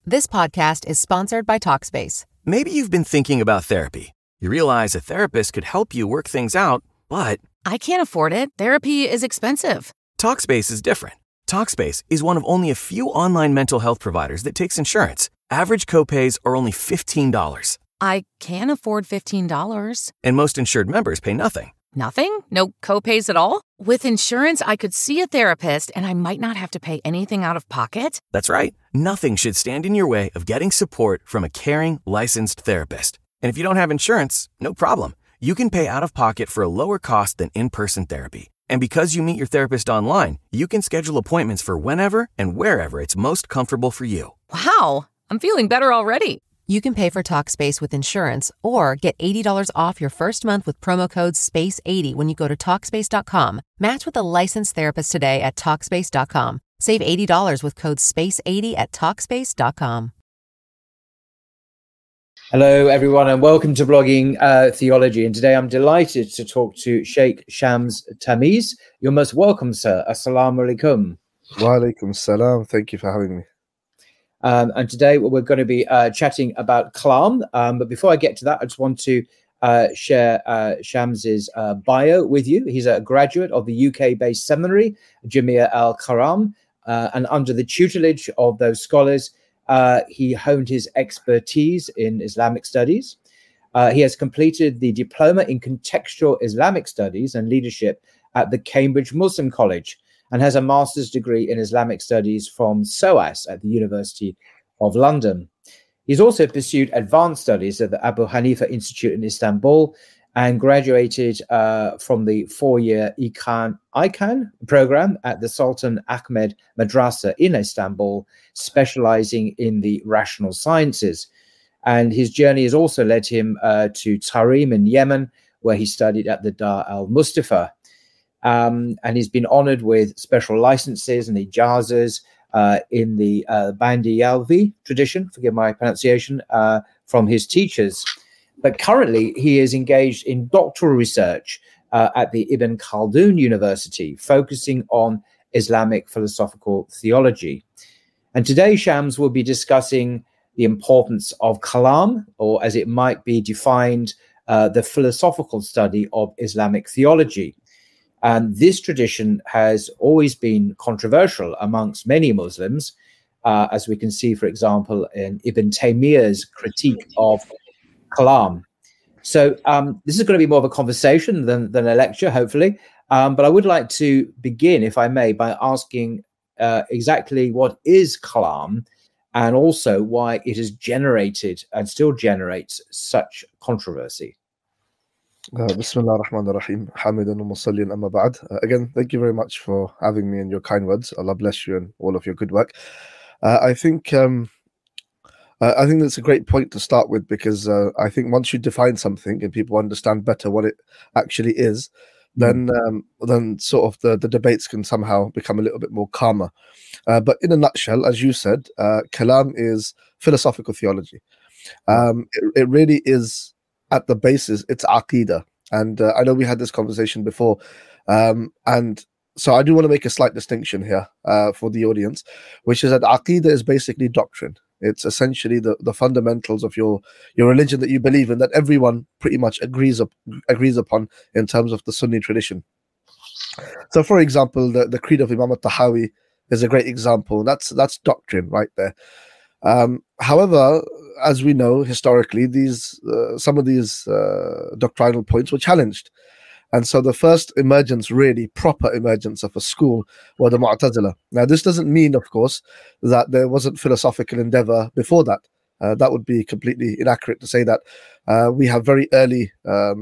This podcast is sponsored by Talkspace. Maybe you've been thinking about therapy. You realize a therapist could help you work things out, but I can't afford it. Therapy is expensive. Talkspace is different. Talkspace is one of only a few online mental health providers that takes insurance. Average copays are only $15. I can afford $15. And most insured members pay nothing. Nothing? No copays at all? With insurance, I could see a therapist and I might not have to pay anything out of pocket. That's right. Nothing should stand in your way of getting support from a caring, licensed therapist. And if you don't have insurance, no problem. You can pay out of pocket for a lower cost than in-person therapy. And because you meet your therapist online, you can schedule appointments for whenever and wherever it's most comfortable for you. Wow, I'm feeling better already. You can pay for Talkspace with insurance or get $80 off your first month with promo code SPACE80 when you go to Talkspace.com. Match with a licensed therapist today at Talkspace.com. Save $80 with code SPACE80 at Talkspace.com. Hello, everyone, and welcome to Blogging Theology. And today I'm delighted to talk to Sheikh Shams Tamiz. You're most welcome, sir. Assalamu alaikum. Wa alaikum salam. Thank you for having me. And today we're going to be chatting about Kalam. But before I get to that, I just want to share Shams's bio with you. He's a graduate of the UK-based seminary, Jamia Al-Karam, and under the tutelage of those scholars, he honed his expertise in Islamic studies. He has completed the Diploma in Contextual Islamic Studies and Leadership at the Cambridge Muslim College, and has a master's degree in Islamic studies from SOAS at the University of London. He's also pursued advanced studies at the Abu Hanifa Institute in Istanbul and graduated from the 4-year ICAN program at the Sultan Ahmed Madrasa in Istanbul, specializing in the rational sciences. And his journey has also led him to Tarim in Yemen, where he studied at the Dar al-Mustafa. And he's been honored with special licenses and ijazas in the Bandi Yalvi tradition, forgive my pronunciation, from his teachers. But currently, he is engaged in doctoral research at the Ibn Khaldun University, focusing on Islamic philosophical theology. And today, Shams will be discussing the importance of Kalam, or as it might be defined, the philosophical study of Islamic theology. And this tradition has always been controversial amongst many Muslims, as we can see, for example, in Ibn Taymiyyah's critique of Kalam. So this is going to be more of a conversation than a lecture, hopefully. But I would like to begin, if I may, by asking exactly what is Kalam and also why it has generated and still generates such controversy. Bismillah ar-Rahman ar-Rahim. Hamidan wa musalliyan amma ba'd. Again, thank you very much for having me and your kind words. Allah bless you and all of your good work. I think that's a great point to start with, because I think once you define something and people understand better what it actually is, then sort of the debates can somehow become a little bit more calmer. But in a nutshell, as you said, Kalam is philosophical theology. It really is, at the basis, it's Aqidah. And I know we had this conversation before. And so I do want to make a slight distinction here for the audience, which is that Aqidah is basically doctrine. It's essentially the fundamentals of your religion that you believe in, that everyone pretty much agrees upon in terms of the Sunni tradition. So, for example, the Creed of Imam al-Tahawi is a great example. That's doctrine right there. However, as we know historically, some of these doctrinal points were challenged. And so the first emergence, really proper emergence of a school, were the Mu'tazila. Now, this doesn't mean, of course, that there wasn't philosophical endeavor before that. That would be completely inaccurate to say that. We have very early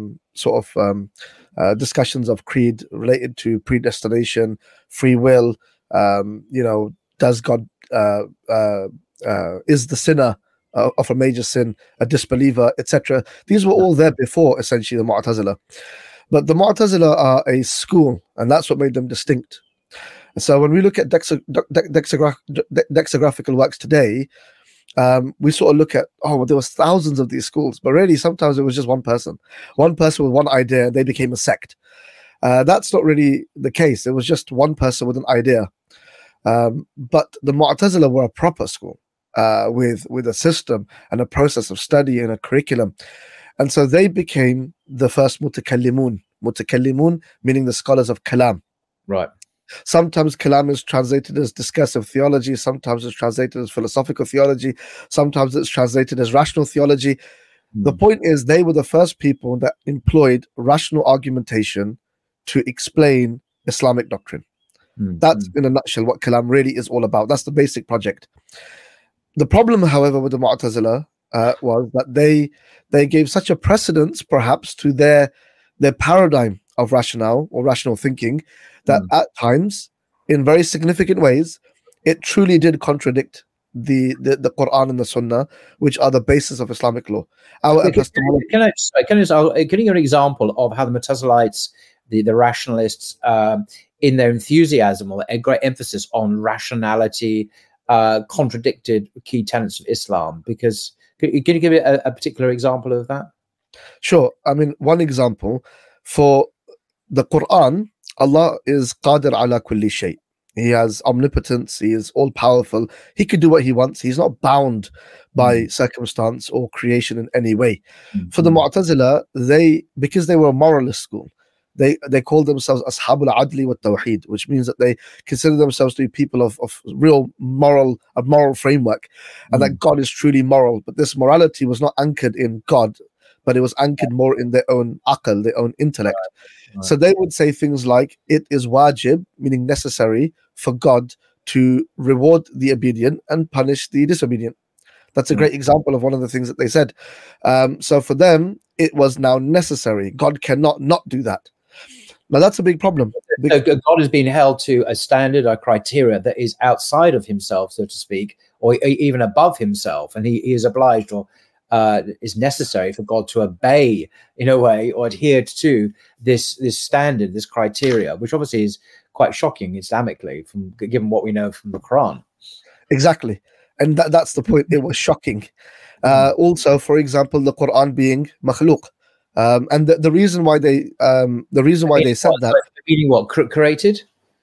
discussions of creed related to predestination, free will, does God, is the sinner of a major sin a disbeliever, etc. These were all there before, essentially, the Mu'tazila. But the Mu'tazila are a school, and that's what made them distinct. So when we look at dexographical works today, we sort of look at, there was thousands of these schools, but really sometimes it was just one person with one idea, and they became a sect. That's not really the case. It was just one person with an idea. But the Mu'tazila were a proper school. with a system and a process of study and a curriculum. And so they became the first mutakallimun. Mutakallimun meaning the scholars of kalam. Right. Sometimes kalam is translated as discursive theology, sometimes it's translated as philosophical theology, sometimes it's translated as rational theology. The point is, they were the first people that employed rational argumentation to explain Islamic doctrine. That's in a nutshell what kalam really is all about. That's the basic project. The problem, however, with the Mu'tazila was that they gave such a precedence, perhaps, to their paradigm of rationale or rational thinking, that at times, in very significant ways, it truly did contradict the Quran and the Sunnah, which are the basis of Islamic law. Can you give an example of how the Mu'tazilites, the rationalists, in their enthusiasm or a great emphasis on rationality, contradicted key tenets of Islam? Because can you give me a particular example of that? Sure. I mean, one example for the Quran, Allah is qadir ala kulli shay. He has omnipotence. He is all powerful. He could do what he wants. He's not bound by circumstance or creation in any way. For the Mu'tazila, because they were a moralist school, they called themselves Ashabul Adli wa Tawheed, which means that they consider themselves to be people of real moral framework, and that God is truly moral. But this morality was not anchored in God, but it was anchored more in their own aql, their own intellect. Right. So they would say things like, it is wajib, meaning necessary, for God to reward the obedient and punish the disobedient. That's a great example of one of the things that they said. So for them, it was now necessary. God cannot not do that. Now that's a big problem. So God has been held to a standard, a criteria that is outside of himself, so to speak, or even above himself, and he is obliged or is necessary for God to obey in a way or adhere to this standard, this criteria, which obviously is quite shocking Islamically, given what we know from the Quran. Exactly, and that's the point. It was shocking. Also, for example, the Quran being makhluk. And the reason why they said that, meaning what, created,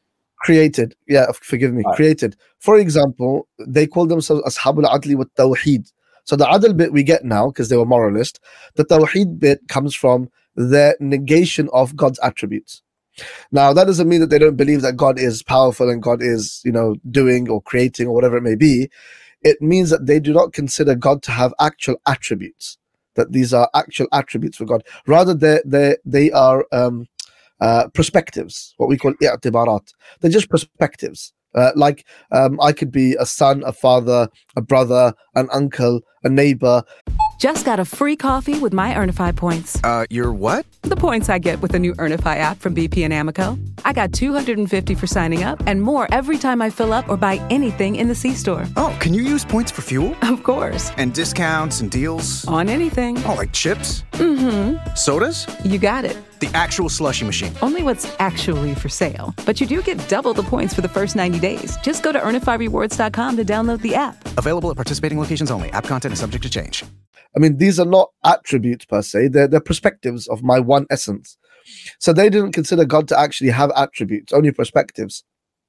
yeah, forgive me, right. Created. For example, they call themselves Ashabul Adli wa Tawheed. So the adl bit we get now because they were moralist. The Tawheed bit comes from their negation of God's attributes. Now that doesn't mean that they don't believe that God is powerful and God is, doing or creating or whatever it may be. It means that they do not consider God to have actual attributes, that these are actual attributes for God. Rather, they are perspectives, what we call i'tibarat. They're just perspectives. Like I could be a son, a father, a brother, an uncle, a neighbor. Just got a free coffee with my Earnify points. Your what? The points I get with the new Earnify app from BP and Amoco. I got $250 for signing up and more every time I fill up or buy anything in the C-store. Oh, can you use points for fuel? Of course. And discounts and deals? On anything. Oh, like chips? Mm-hmm. Sodas? You got it. The actual slushie machine. Only what's actually for sale. But you do get double the points for the first 90 days. Just go to earnifyrewards.com to download the app. Available at participating locations only. App content is subject to change. I mean, these are not attributes per se. They're perspectives of my one essence. So they didn't consider God to actually have attributes, only perspectives.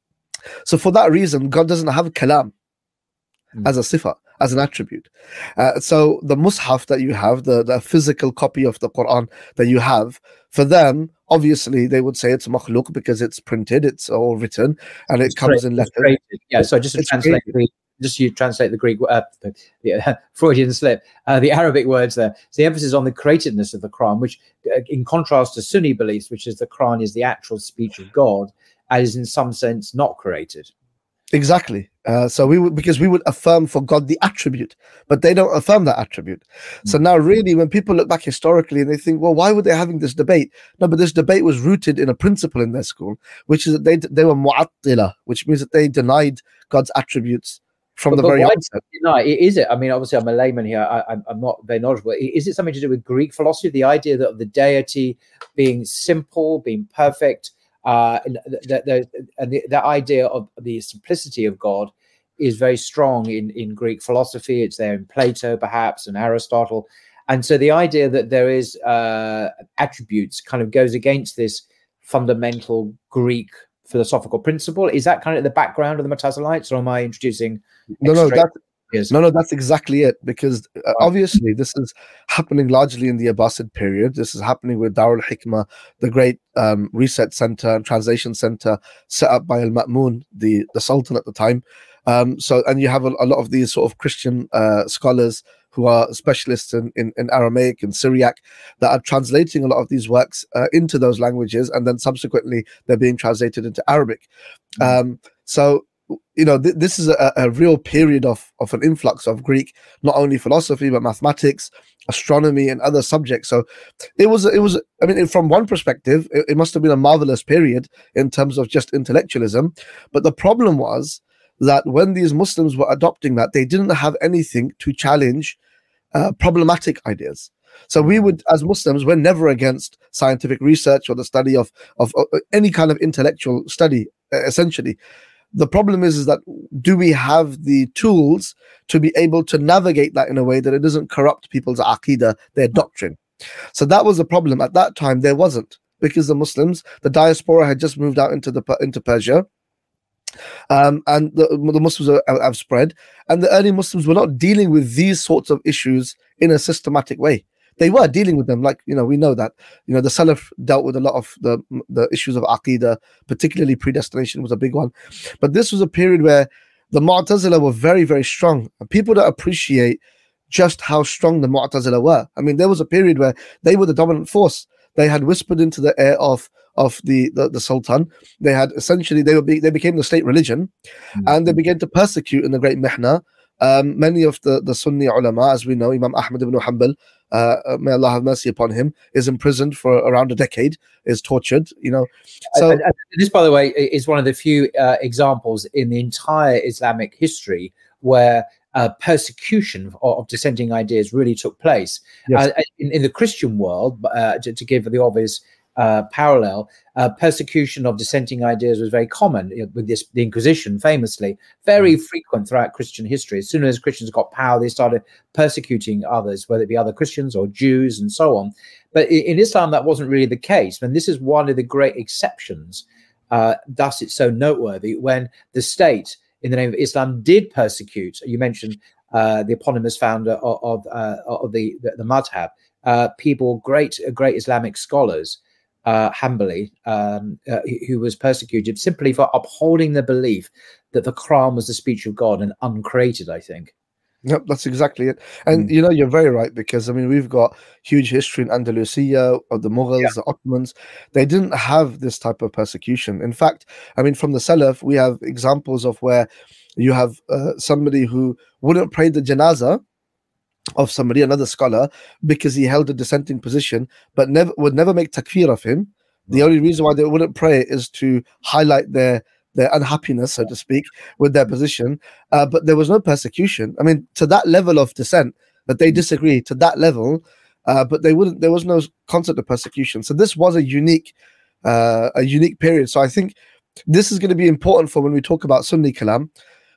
So for that reason, God doesn't have kalam as a sifa, as an attribute. So the mushaf that you have, the physical copy of the Quran that you have, for them, obviously they would say it's makhluk because it's printed, it's all written, and it comes in letters. Yeah, so just to translate you translate the Greek, the Freudian slip, the Arabic words there. So the emphasis on the createdness of the Quran, which in contrast to Sunni beliefs, which is the Quran is the actual speech of God, is in some sense not created. Exactly. So we would affirm for God the attribute, but they don't affirm that attribute. So now really when people look back historically and they think, well, why were they having this debate? No, but this debate was rooted in a principle in their school, which is that they were mu'attila, which means that they denied God's attributes from the very onset. Is it? I mean, obviously, I'm a layman here. I'm not very knowledgeable. Is it something to do with Greek philosophy? The idea that the deity being simple, being perfect, and the idea of the simplicity of God is very strong in Greek philosophy. It's there in Plato, perhaps, and Aristotle. And so the idea that there is attributes kind of goes against this fundamental Greek philosophical principle. Is that kind of the background of the Mu'tazilites, or am I introducing? No, Yes. No, that's exactly it. Because obviously this is happening largely in the Abbasid period. This is happening with Darul Hikmah, the great research center and translation center set up by Al-Ma'mun, the Sultan at the time. And you have a lot of these sort of Christian scholars who are specialists in Aramaic and Syriac that are translating a lot of these works into those languages, and then subsequently they're being translated into Arabic. So this is a real period of an influx of Greek, not only philosophy but mathematics, astronomy, and other subjects. So it was. I mean, from one perspective, it must have been a marvelous period in terms of just intellectualism. But the problem was that when these Muslims were adopting that, they didn't have anything to challenge problematic ideas. So we would, as Muslims, we're never against scientific research or the study of any kind of intellectual study, essentially. The problem is that do we have the tools to be able to navigate that in a way that it doesn't corrupt people's aqidah, their doctrine? So that was the problem. At that time, there wasn't, because the Muslims, the diaspora had just moved out into Persia. And the Muslims have spread, and the early Muslims were not dealing with these sorts of issues in a systematic way. They were dealing with them, like, we know that, the Salaf dealt with a lot of the issues of Aqidah, particularly predestination was a big one. But this was a period where the Mu'tazila were very, very strong. And people don't appreciate just how strong the Mu'tazila were. I mean, there was a period where they were the dominant force. They had whispered into the ear of the Sultan. They had essentially, they became the state religion, and they began to persecute in the great Mihna. Many of the Sunni ulama, as we know, Imam Ahmad ibn Hanbal, may Allah have mercy upon him, is imprisoned for around a decade, is tortured, So and this, by the way, is one of the few examples in the entire Islamic history where persecution of dissenting ideas really took place. Yes. In the Christian world, to give the obvious parallel, persecution of dissenting ideas was very common with the Inquisition, famously very frequent throughout Christian history. As soon as Christians got power, they started persecuting others, whether it be other Christians or Jews and so on. But in Islam, that wasn't really the case. And this is one of the great exceptions. Thus, it's so noteworthy when the state, in the name of Islam, did persecute. You mentioned the eponymous founder of the madhab, people, great Islamic scholars, Hanbali, who was persecuted simply for upholding the belief that the Quran was the speech of God and uncreated, I think. Yep, that's exactly it. And you're very right, because I mean, we've got huge history in Andalusia of the Mughals, the Ottomans. They didn't have this type of persecution. In fact, I mean, from the Salaf, we have examples of where you have somebody who wouldn't pray the janazah of somebody, another scholar, because he held a dissenting position, but would never make takfir of him. The only reason why they wouldn't pray is to highlight their unhappiness, so to speak, with their position. But there was no persecution. I mean, to that level of dissent, that they disagree to that level, but there was no concept of persecution. So this was a unique period. So I think this is going to be important for when we talk about Sunni Kalam.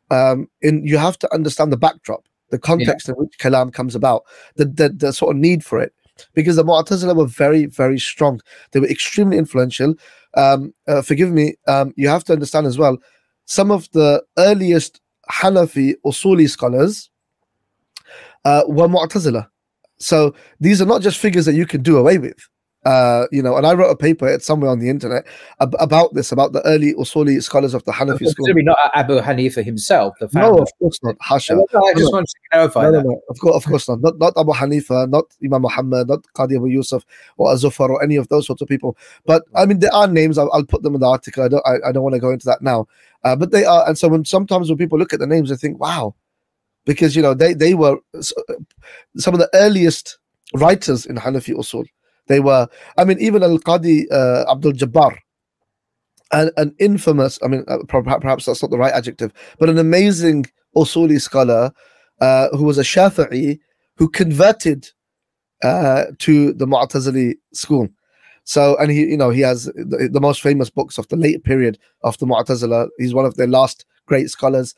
You have to understand the backdrop, the context in which Kalam comes about, the sort of need for it. Because the Mu'tazila were very, very strong. They were extremely influential. Forgive me, you have to understand as well, some of the earliest Hanafi Usuli scholars were Mu'tazila. So these are not just figures that you can do away with. And I wrote a paper, it's somewhere on the internet, about the early Usuli scholars of the Hanafi school. Maybe not Abu Hanifa himself, the founder. No, of course not. Hasha. I just want to clarify that. No. Of course not. Not Abu Hanifa, not Imam Muhammad, not Qadi Abu Yusuf or Azufar or any of those sorts of people. But I mean, there are names. I'll put them in the article. I don't want to go into that now. But they are, and so sometimes when people look at the names, they think, wow, because they were some of the earliest writers in Hanafi Usul. They were, I mean, even Al-Qadi Abdul Jabbar, an infamous, I mean, perhaps that's not the right adjective, but an amazing Usuli scholar who was a Shafi'i who converted to the Mu'tazili school. So, and he has the most famous books of the late period of the Mu'tazila. He's one of their last great scholars,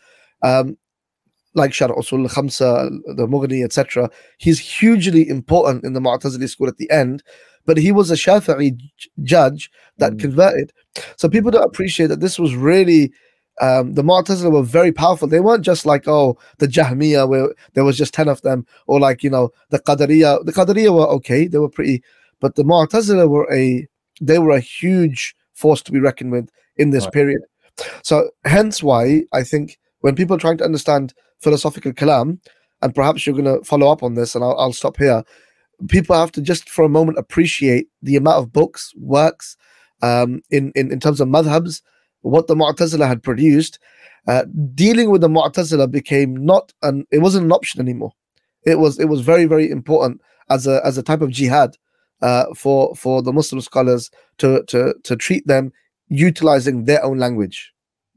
like Sharh Usul al-Khamsa, the Mughni, etc. He's hugely important in the Mu'tazili school at the end, but he was a Shafi'i judge that converted. So people don't appreciate that this was really the Mu'tazila were very powerful. They weren't just like, oh, the Jahmiyyah, where there was just 10 of them, or like, you know, the Qadariyah. The Qadariyah were okay, they were pretty, but the Mu'tazila were a huge force to be reckoned with in this period. So hence why I think when people are trying to understand philosophical kalam, and perhaps you're going to follow up on this, and I'll stop here, people have to just for a moment appreciate the amount of books, works, in terms of madhabs, what the Mu'tazila had produced. Dealing with the Mu'tazila became it wasn't an option anymore. It was very, very important as a type of jihad for the Muslim scholars to treat them utilizing their own language.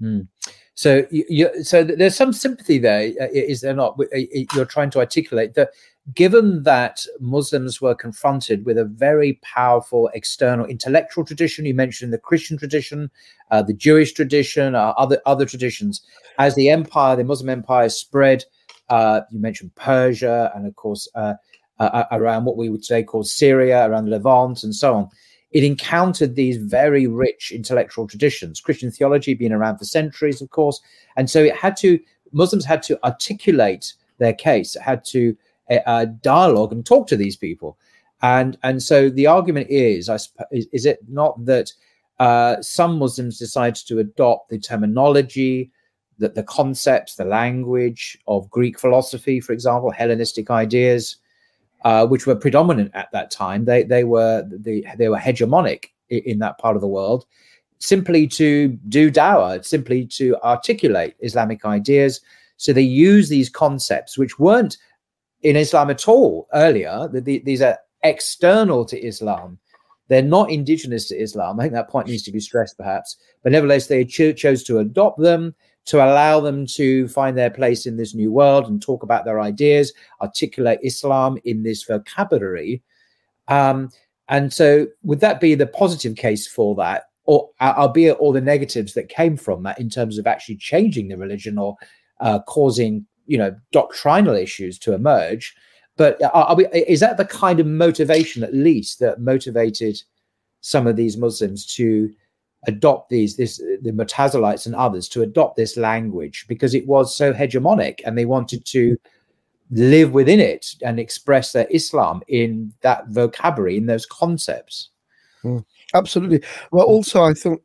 So so there's some sympathy there, is there not? You're trying to articulate that given that Muslims were confronted with a very powerful external intellectual tradition, you mentioned the Christian tradition, the Jewish tradition, other traditions, as the Muslim empire spread, you mentioned Persia, and of course around what we would say called Syria, around the Levant and so on. It encountered these very rich intellectual traditions, Christian theology being around for centuries, of course. And so Muslims had to articulate their case, had to dialogue and talk to these people. And so the argument is it not that some Muslims decided to adopt the terminology, the concepts, the language of Greek philosophy, for example, Hellenistic ideas, which were predominant at that time. They were hegemonic in that part of the world, simply to do dawah, simply to articulate Islamic ideas. So they use these concepts, which weren't in Islam at all earlier. These are external to Islam. They're not indigenous to Islam. I think that point needs to be stressed, perhaps. But nevertheless, they chose to adopt them, to allow them to find their place in this new world and talk about their ideas, articulate Islam in this vocabulary. And so would that be the positive case for that, or albeit all the negatives that came from that in terms of actually changing the religion or causing, doctrinal issues to emerge? But is that the kind of motivation, at least, that motivated some of these Muslims to adopt the Mu'tazilites and others to adopt this language, because it was so hegemonic and they wanted to live within it and express their Islam in that vocabulary, in those concepts? Absolutely. Well, also, I think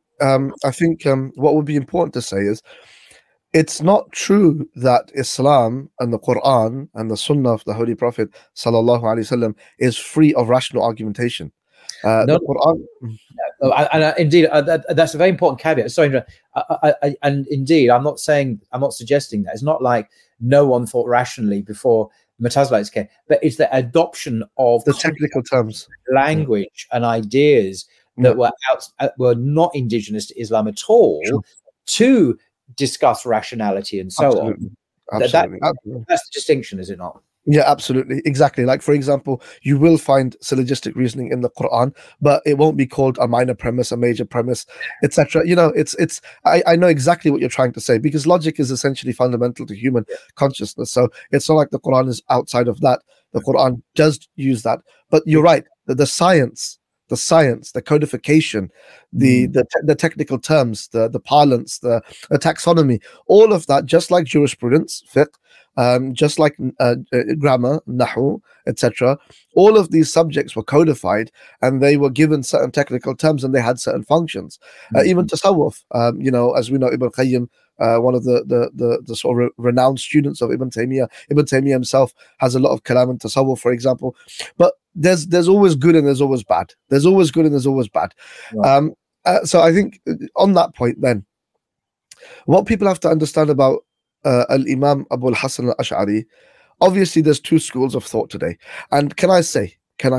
what would be important to say is it's not true that Islam and the Quran and the Sunnah of the Holy Prophet sallallahu alaihi wasallam is free of rational argumentation. The Quran, and indeed, that's a very important caveat. Sorry, and indeed, I'm not suggesting that. It's not like no one thought rationally before Mu'tazilites came, but it's the adoption of the technical terms, language, and ideas that were not indigenous to Islam at all, to discuss rationality and so on. Absolutely. That's the distinction, is it not? Yeah, absolutely. Exactly. Like, for example, you will find syllogistic reasoning in the Quran, but it won't be called a minor premise, a major premise, etc. I know exactly what you're trying to say, because logic is essentially fundamental to human consciousness. So it's not like the Quran is outside of that. The Quran does use that. But you're right, the science, the codification, the technical terms, the parlance, the taxonomy, all of that, just like jurisprudence, fiqh, just like grammar, nahu, etc. All of these subjects were codified, and they were given certain technical terms, and they had certain functions. Even tasawwuf, as we know, Ibn Qayyim, one of the sort of renowned students of Ibn Taymiyyah. Ibn Taymiyyah himself has a lot of kalam and tasawwuf, for example. But there's always good and there's always bad. There's always good and there's always bad. Right. So I think on that point, then, what people have to understand about Al-Imam Abu al-Hasan al-Ash'ari, obviously there's two schools of thought today. And can I say,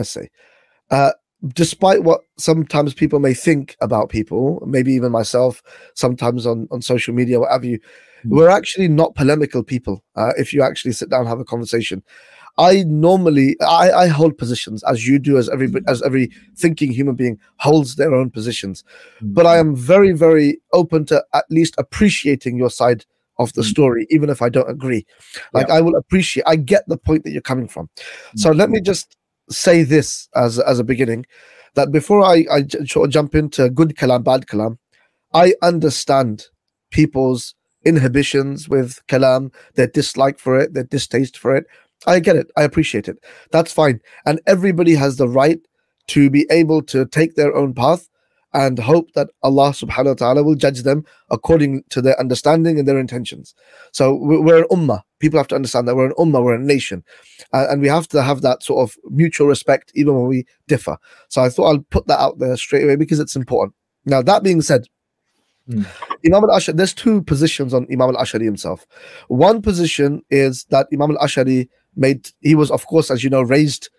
despite what sometimes people may think about people, maybe even myself, sometimes on social media, what have you, we're actually not polemical people. If you actually sit down and have a conversation, I hold positions, as you do, as every thinking human being holds their own positions. But I am very, very open to at least appreciating your side of the story, even if I don't agree. I will appreciate, I get the point that you're coming from. So let me just say this as a beginning, that before I jump into good kalam, bad kalam, I understand people's inhibitions with kalam, their dislike for it, their distaste for it. I get it. I appreciate it. That's fine. And everybody has the right to be able to take their own path and hope that Allah subhanahu wa ta'ala will judge them according to their understanding and their intentions. So we're an ummah. People have to understand that we're an ummah, we're a nation. And we have to have that sort of mutual respect even when we differ. So I thought I'll put that out there straight away because it's important. Now, that being said, Imam al-Ash'ari, there's two positions on Imam al-Ash'ari himself. One position is that Imam al-Ash'ari he was, of course, as you know, raised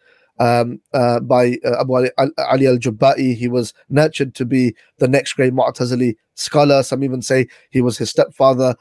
by Abu Ali al-Jubba'i. He was nurtured to be the next great Mu'tazili scholar. Some even say he was his stepfather.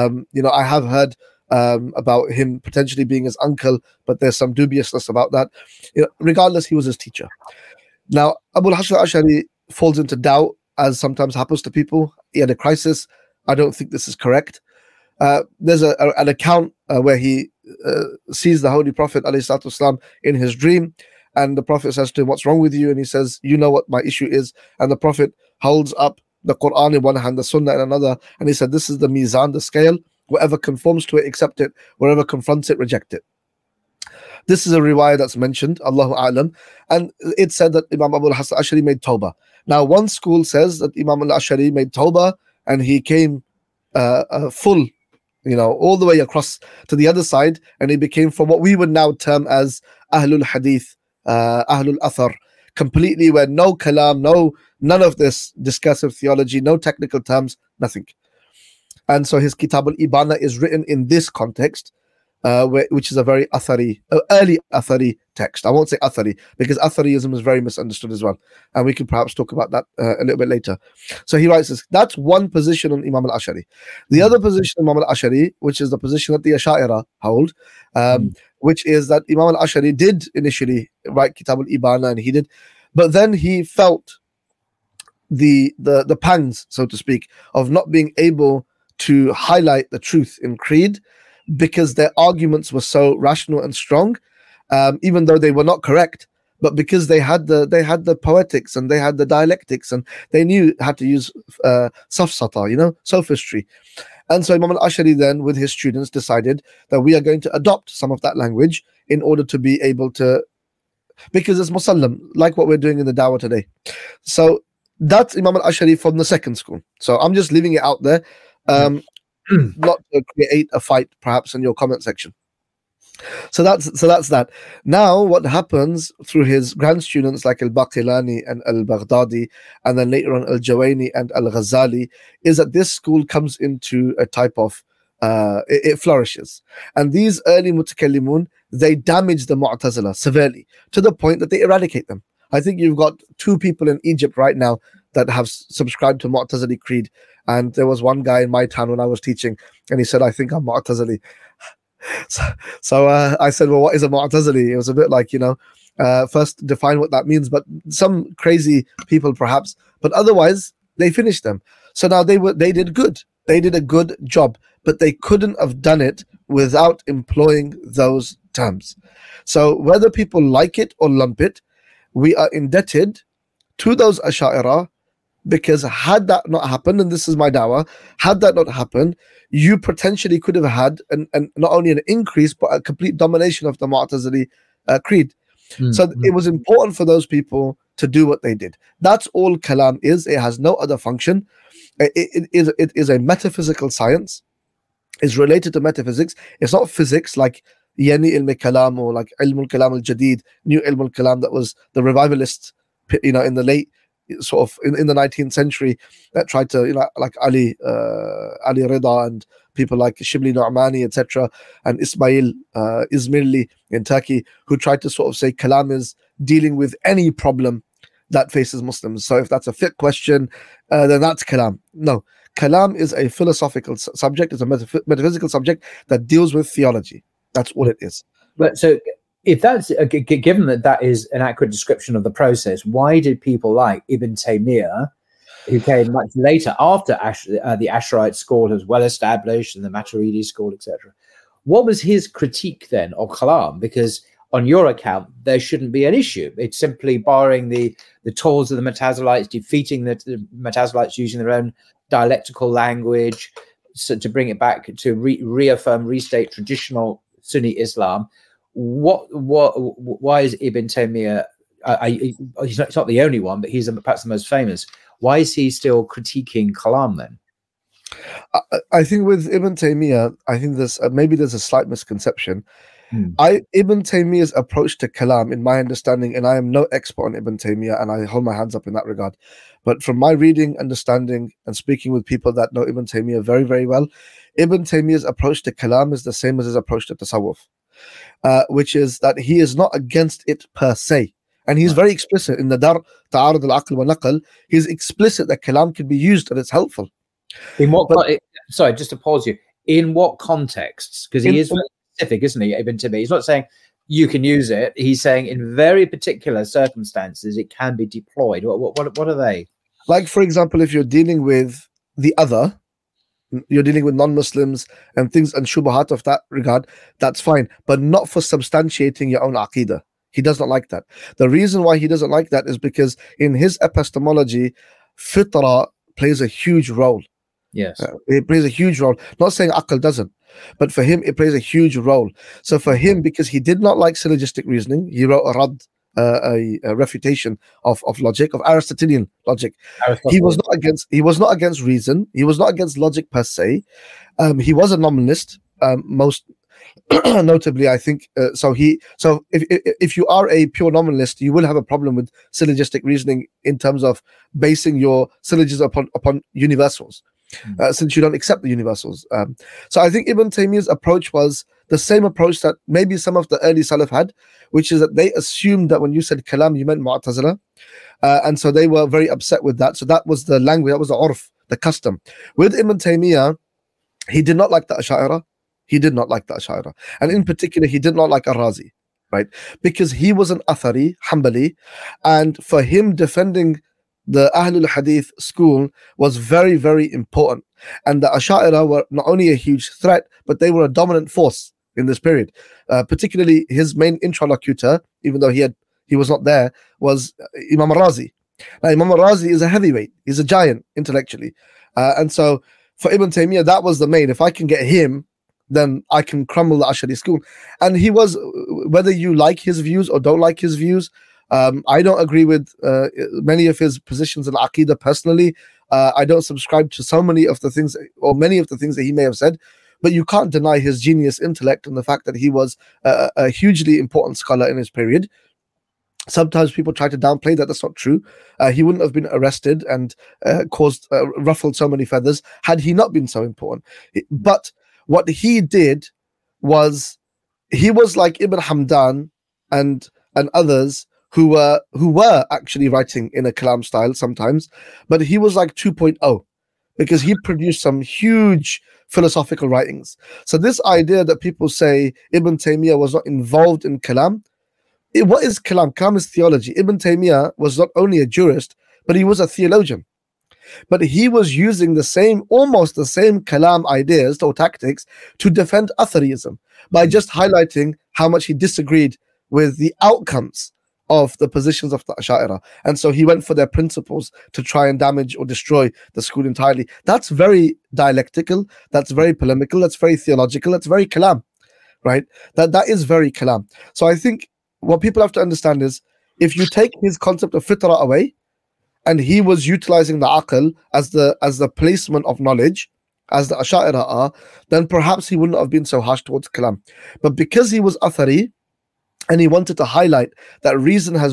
I have heard about him potentially being his uncle, but there's some dubiousness about that. Regardless, he was his teacher. Now, Abu al-Hasan al-Ash'ari falls into doubt, as sometimes happens to people. He had a crisis. I don't think this is correct. There's an account where he sees the Holy Prophet ﷺ in his dream, and the Prophet says to him, "What's wrong with you?" And he says, "You know what my issue is." And the Prophet holds up the Quran in one hand, the Sunnah in another, and he said, "This is the mizan, the scale. Whatever conforms to it, accept it. Whatever confronts it, reject it." This is a riwayah that's mentioned, Allahu A'lam, and it said that Imam Abu al-Hasan al-Ash'ari made tawbah. Now, one school says that Imam al-Ash'ari made tawbah and he came full, all the way across to the other side, and he became from what we would now term as Ahlul Hadith, Ahlul Athar, completely where no kalam, none of this discursive theology, no technical terms, nothing. And so his Kitab al-Ibana is written in this context, which is a very early Athari text. I won't say Athari because Atharism is very misunderstood as well, and we can perhaps talk about that a little bit later. So he writes this. That's one position on Imam al-Ash'ari. The other position on Imam al-Ash'ari, which is the position that the Ash'ira hold, which is that Imam al-Ash'ari did initially write Kitab al-Ibana, and he did, but then he felt the pangs, so to speak, of not being able to highlight the truth in creed, because their arguments were so rational and strong, even though they were not correct, but because they had the poetics and they had the dialectics and they knew how to use safsata, sophistry. And so Imam al-Ash'ari then, with his students, decided that we are going to adopt some of that language in order to be able to, because it's musallam, like what we're doing in the dawah today. So that's Imam al-Ash'ari from the second school. So I'm just leaving it out there. Not to create a fight perhaps in your comment section. So that's that. Now what happens through his grand students like al-Baqilani and al-Baghdadi, and then later on al-Jawaini and al-Ghazali, is that this school comes into a type of it flourishes, and these early mutakallimun, they damage the Mu'tazila severely to the point that they eradicate them. I think you've got 2 people in Egypt right now that have subscribed to Mu'tazili creed. And there was one guy in my town when I was teaching, and he said, "I think I'm Mu'tazili." So I said, "Well, what is a Mu'tazili?" It was a bit like, first define what that means. But some crazy people perhaps, but otherwise they finished them. So now they did good. They did a good job, but they couldn't have done it without employing those terms. So whether people like it or lump it, we are indebted to those Ash'ira, because had that not happened, and this is my dawah, had that not happened, you potentially could have had not only an increase, but a complete domination of the Mu'tazili creed. So it was important for those people to do what they did. That's all kalam is. It has no other function. It is a metaphysical science. It's related to metaphysics. It's not physics like Yani ilm kalam or like ilm al-kalam al-jadid, new ilm al-kalam that was the revivalists, in the late sort of in the 19th century, that tried to, like Ali Rida and people like Shibli Nu'mani, etc., and Ismail Izmirli in Turkey, who tried to sort of say kalam is dealing with any problem that faces Muslims. So if that's a fiqh question, then that's kalam. No, kalam is a philosophical subject, it's a metaphysical subject that deals with theology. That's all it is. But so if that's given that is an accurate description of the process, why did people like Ibn Taymiyyah, who came much later after the Ash'arite school was well established and the Maturidi school, etc., what was his critique then of kalam? Because on your account, there shouldn't be an issue. It's simply borrowing the tools of the Mutazilites, defeating the Mutazilites using their own dialectical language, so to bring it back to reaffirm, restate traditional Sunni Islam. Why is Ibn Taymiyyah? He's not the only one, but he's perhaps the most famous. Why is he still critiquing Kalam then? I think with Ibn Taymiyyah, I think maybe there's a slight misconception. Ibn Taymiyyah's approach to Kalam, in my understanding, and I am no expert on Ibn Taymiyyah, and I hold my hands up in that regard, but from my reading, understanding, and speaking with people that know Ibn Taymiyyah very, very well, Ibn Taymiyyah's approach to Kalam is the same as his approach to Tasawwuf, which is that he is not against it per se. And he's very explicit in the Dar Ta'arud al-Aql wa Naql. He's explicit that Kalam can be used and it's helpful. In what? Sorry, just to pause you. In what contexts? Because he is very specific, isn't he, Ibn Taymiyyah? He's not saying you can use it. He's saying in very particular circumstances it can be deployed. What are they? Like, for example, if you're dealing with the other, you're dealing with non-Muslims and things and shubahat of that regard, that's fine, but not for substantiating your own aqidah. He does not like that. The reason why he doesn't like that is because in his epistemology, fitra plays a huge role. Yes. It plays a huge role. Not saying aql doesn't, but for him, it plays a huge role. So for him, because he did not like syllogistic reasoning, he wrote a rad, a refutation of logic, of Aristotelian logic. He was not against reason. He was not against logic per se. He was a nominalist, most notably, I think. So if you are a pure nominalist, you will have a problem with syllogistic reasoning in terms of basing your syllogism upon universals, since you don't accept the universals. So I think Ibn Taymiyyah's approach was the same approach that maybe some of the early Salaf had, which is that they assumed that when you said kalam, you meant Mu'tazila, and so they were very upset with that. So that was the language, that was the urf, the custom. With Ibn Taymiyyah, he did not like the Ash'ariyah. He did not like the Ash'ariyah. And in particular, he did not like Ar-Razi, right? Because he was an Athari, Hanbali, and for him defending the Ahlul Hadith school was very, very important. And the Ash'ariyah were not only a huge threat, but they were a dominant force in this period. Particularly his main interlocutor, even though he was not there, was Imam Ar-Razi. Now, Imam Ar-Razi is a heavyweight. He's a giant intellectually. And so for Ibn Taymiyyah, that was the main. If I can get him, then I can crumble the Ash'ari school. And he was, whether you like his views or don't like his views, I don't agree with many of his positions in Aqidah personally. I don't subscribe to so many of the things, or many of the things that he may have said, but you can't deny his genius intellect and the fact that he was a hugely important scholar in his period. Sometimes people try to downplay that. That's not true. He wouldn't have been arrested and ruffled so many feathers had he not been so important. But what he did was, he was like Ibn Hamdan and others who were actually writing in a kalam style sometimes, but he was like 2.0 because he produced some huge philosophical writings. So this idea that people say Ibn Taymiyyah was not involved in kalam, what is kalam? Kalam is theology. Ibn Taymiyyah was not only a jurist, but he was a theologian. But he was using almost the same kalam ideas or tactics to defend Atharism by just highlighting how much he disagreed with the outcomes of the positions of the Ash'ariyah. And so he went for their principles to try and damage or destroy the school entirely. That's very dialectical, that's very polemical, that's very theological, that's very kalam, right? That is very kalam. So I think what people have to understand is, if you take his concept of fitra away, and he was utilizing the aql as the placement of knowledge, as the Ash'ariyah are, then perhaps he wouldn't have been so harsh towards kalam. But because he was Athari, and he wanted to highlight that reason has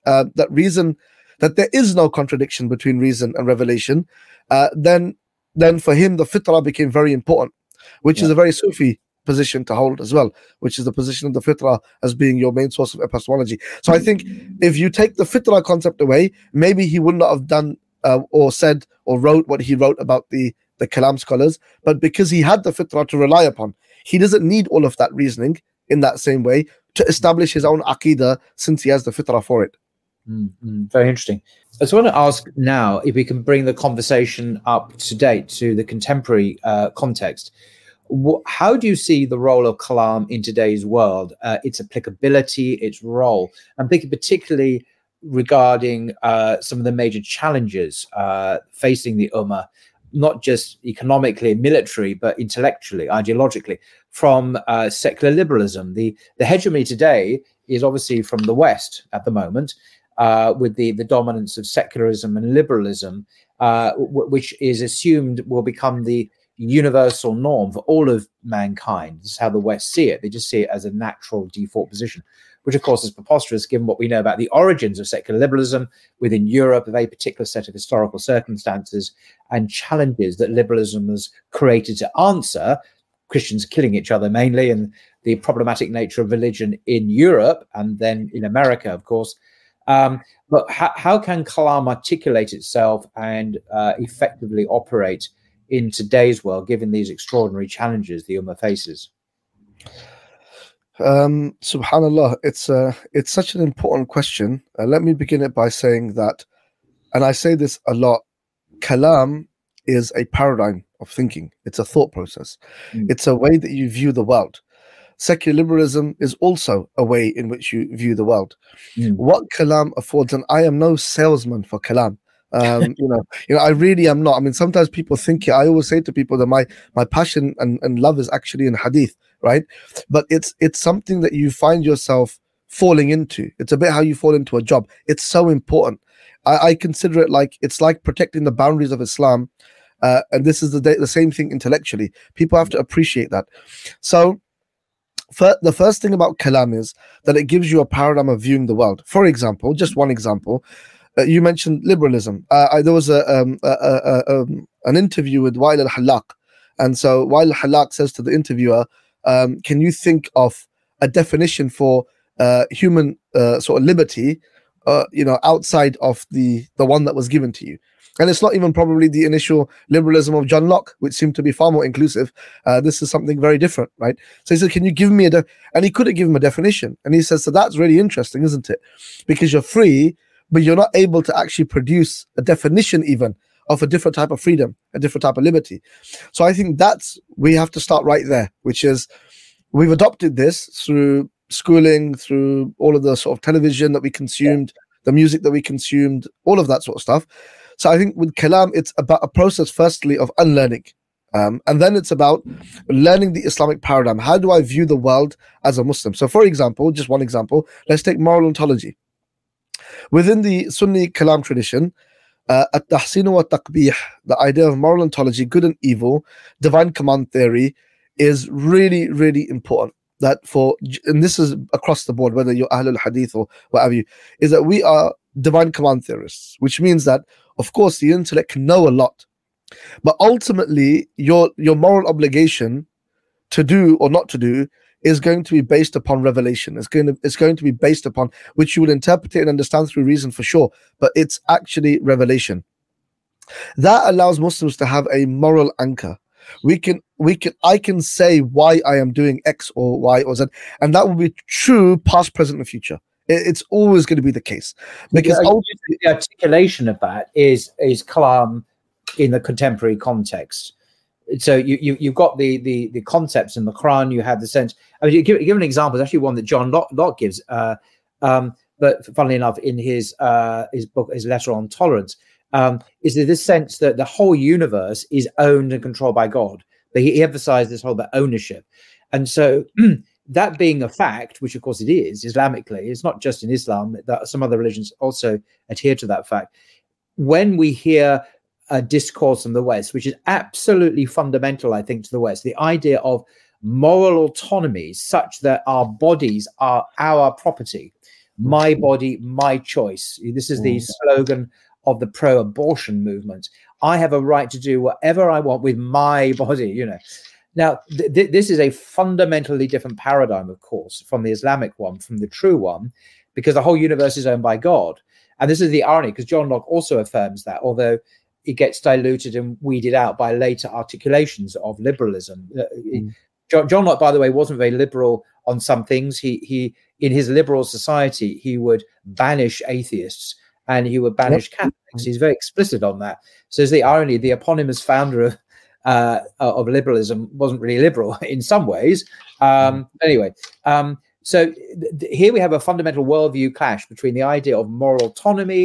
that there is no contradiction between reason and revelation, then for him the fitra became very important, which is a very Sufi position to hold as well, which is the position of the fitra as being your main source of epistemology. So I think if you take the fitra concept away, maybe he would not have done or said or wrote what he wrote about the kalam scholars, but because he had the fitra to rely upon, he doesn't need all of that reasoning in that same way to establish his own aqidah, since he has the fitrah for it. Very interesting. I just want to ask now if we can bring the conversation up to date to the contemporary context. How do you see the role of kalam in today's world, its applicability, its role? I'm thinking particularly regarding some of the major challenges facing the ummah, not just economically and military, but intellectually, ideologically, from secular liberalism. The hegemony today is obviously from the West at the moment, with the dominance of secularism and liberalism, which is assumed will become the universal norm for all of mankind. This is how the West see it. They just see it as a natural default position, which of course is preposterous given what we know about the origins of secular liberalism within Europe, a very particular set of historical circumstances and challenges that liberalism was created to answer. Christians killing each other mainly, and the problematic nature of religion in Europe and then in America, of course. But how can Kalam articulate itself and effectively operate in today's world, given these extraordinary challenges the Ummah faces? Subhanallah, it's such an important question. Let me begin it by saying that, and I say this a lot, Kalam is a paradigm of thinking. It's a thought process. It's a way that you view the world. Secular liberalism is also a way in which you view the world. What Kalam affords, and I am no salesman for Kalam. I really am not. I mean, sometimes people think it. I always say to people that my passion and love is actually in hadith, right? But it's something that you find yourself falling into. It's a bit how you fall into a job. It's so important. I consider it like it's like protecting the boundaries of Islam, and this is the same thing intellectually. People have to appreciate that. So the first thing about Kalam is that it gives you a paradigm of viewing the world. For example, just one example, you mentioned liberalism. There was an interview with Wael al-Hallaq, and so Wael al-Hallaq says to the interviewer, can you think of a definition for human sort of liberty outside of the one that was given to you? And it's not even probably the initial liberalism of John Locke, which seemed to be far more inclusive. This is something very different, right? So he said, can you give me and he couldn't give him a definition. And he says, so that's really interesting, isn't it? Because you're free, but you're not able to actually produce a definition even of a different type of freedom, a different type of liberty. So I think we have to start right there, which is we've adopted this through schooling, through all of the sort of television that we consumed, the music that we consumed, all of that sort of stuff. So I think with Kalam, it's about a process, firstly, of unlearning. And then it's about learning the Islamic paradigm. How do I view the world as a Muslim? So for example, just one example, let's take moral ontology. Within the Sunni Kalam tradition, at-tahsin wa taqbih, the idea of moral ontology, good and evil, divine command theory, is really, really important. And this is across the board, whether you're Ahlul Hadith or whatever is that we are divine command theorists, which means that, of course, the intellect can know a lot, but ultimately your moral obligation to do or not to do is going to be based upon revelation. It's going to be based upon which you will interpret it and understand through reason for sure, but it's actually revelation. That allows Muslims to have a moral anchor. I can say why I am doing X or Y or Z, and that will be true past, present, and future. It's always going to be the case, because the articulation of that is Kalam in the contemporary context. So you've got the concepts in the Quran. You have the sense. I mean, you give an example. It's actually one that John Locke gives. But funnily enough, in his book, his letter on tolerance, is there this sense that the whole universe is owned and controlled by God. But he emphasized this whole about ownership, and so. That being a fact, which of course it is, Islamically, it's not just in Islam, that some other religions also adhere to that fact. When we hear a discourse from the West, which is absolutely fundamental, I think, to the West, the idea of moral autonomy such that our bodies are our property, my body, my choice. This is the slogan of the pro-abortion movement. I have a right to do whatever I want with my body, Now, this is a fundamentally different paradigm, of course, from the Islamic one, from the true one, because the whole universe is owned by God. And this is the irony, because John Locke also affirms that, although it gets diluted and weeded out by later articulations of liberalism. John Locke, by the way, wasn't very liberal on some things. He in his liberal society, he would banish atheists and he would banish Catholics. He's very explicit on that. So there's the irony, the eponymous founder of liberalism wasn't really liberal in some ways. Anyway, so here we have a fundamental worldview clash between the idea of moral autonomy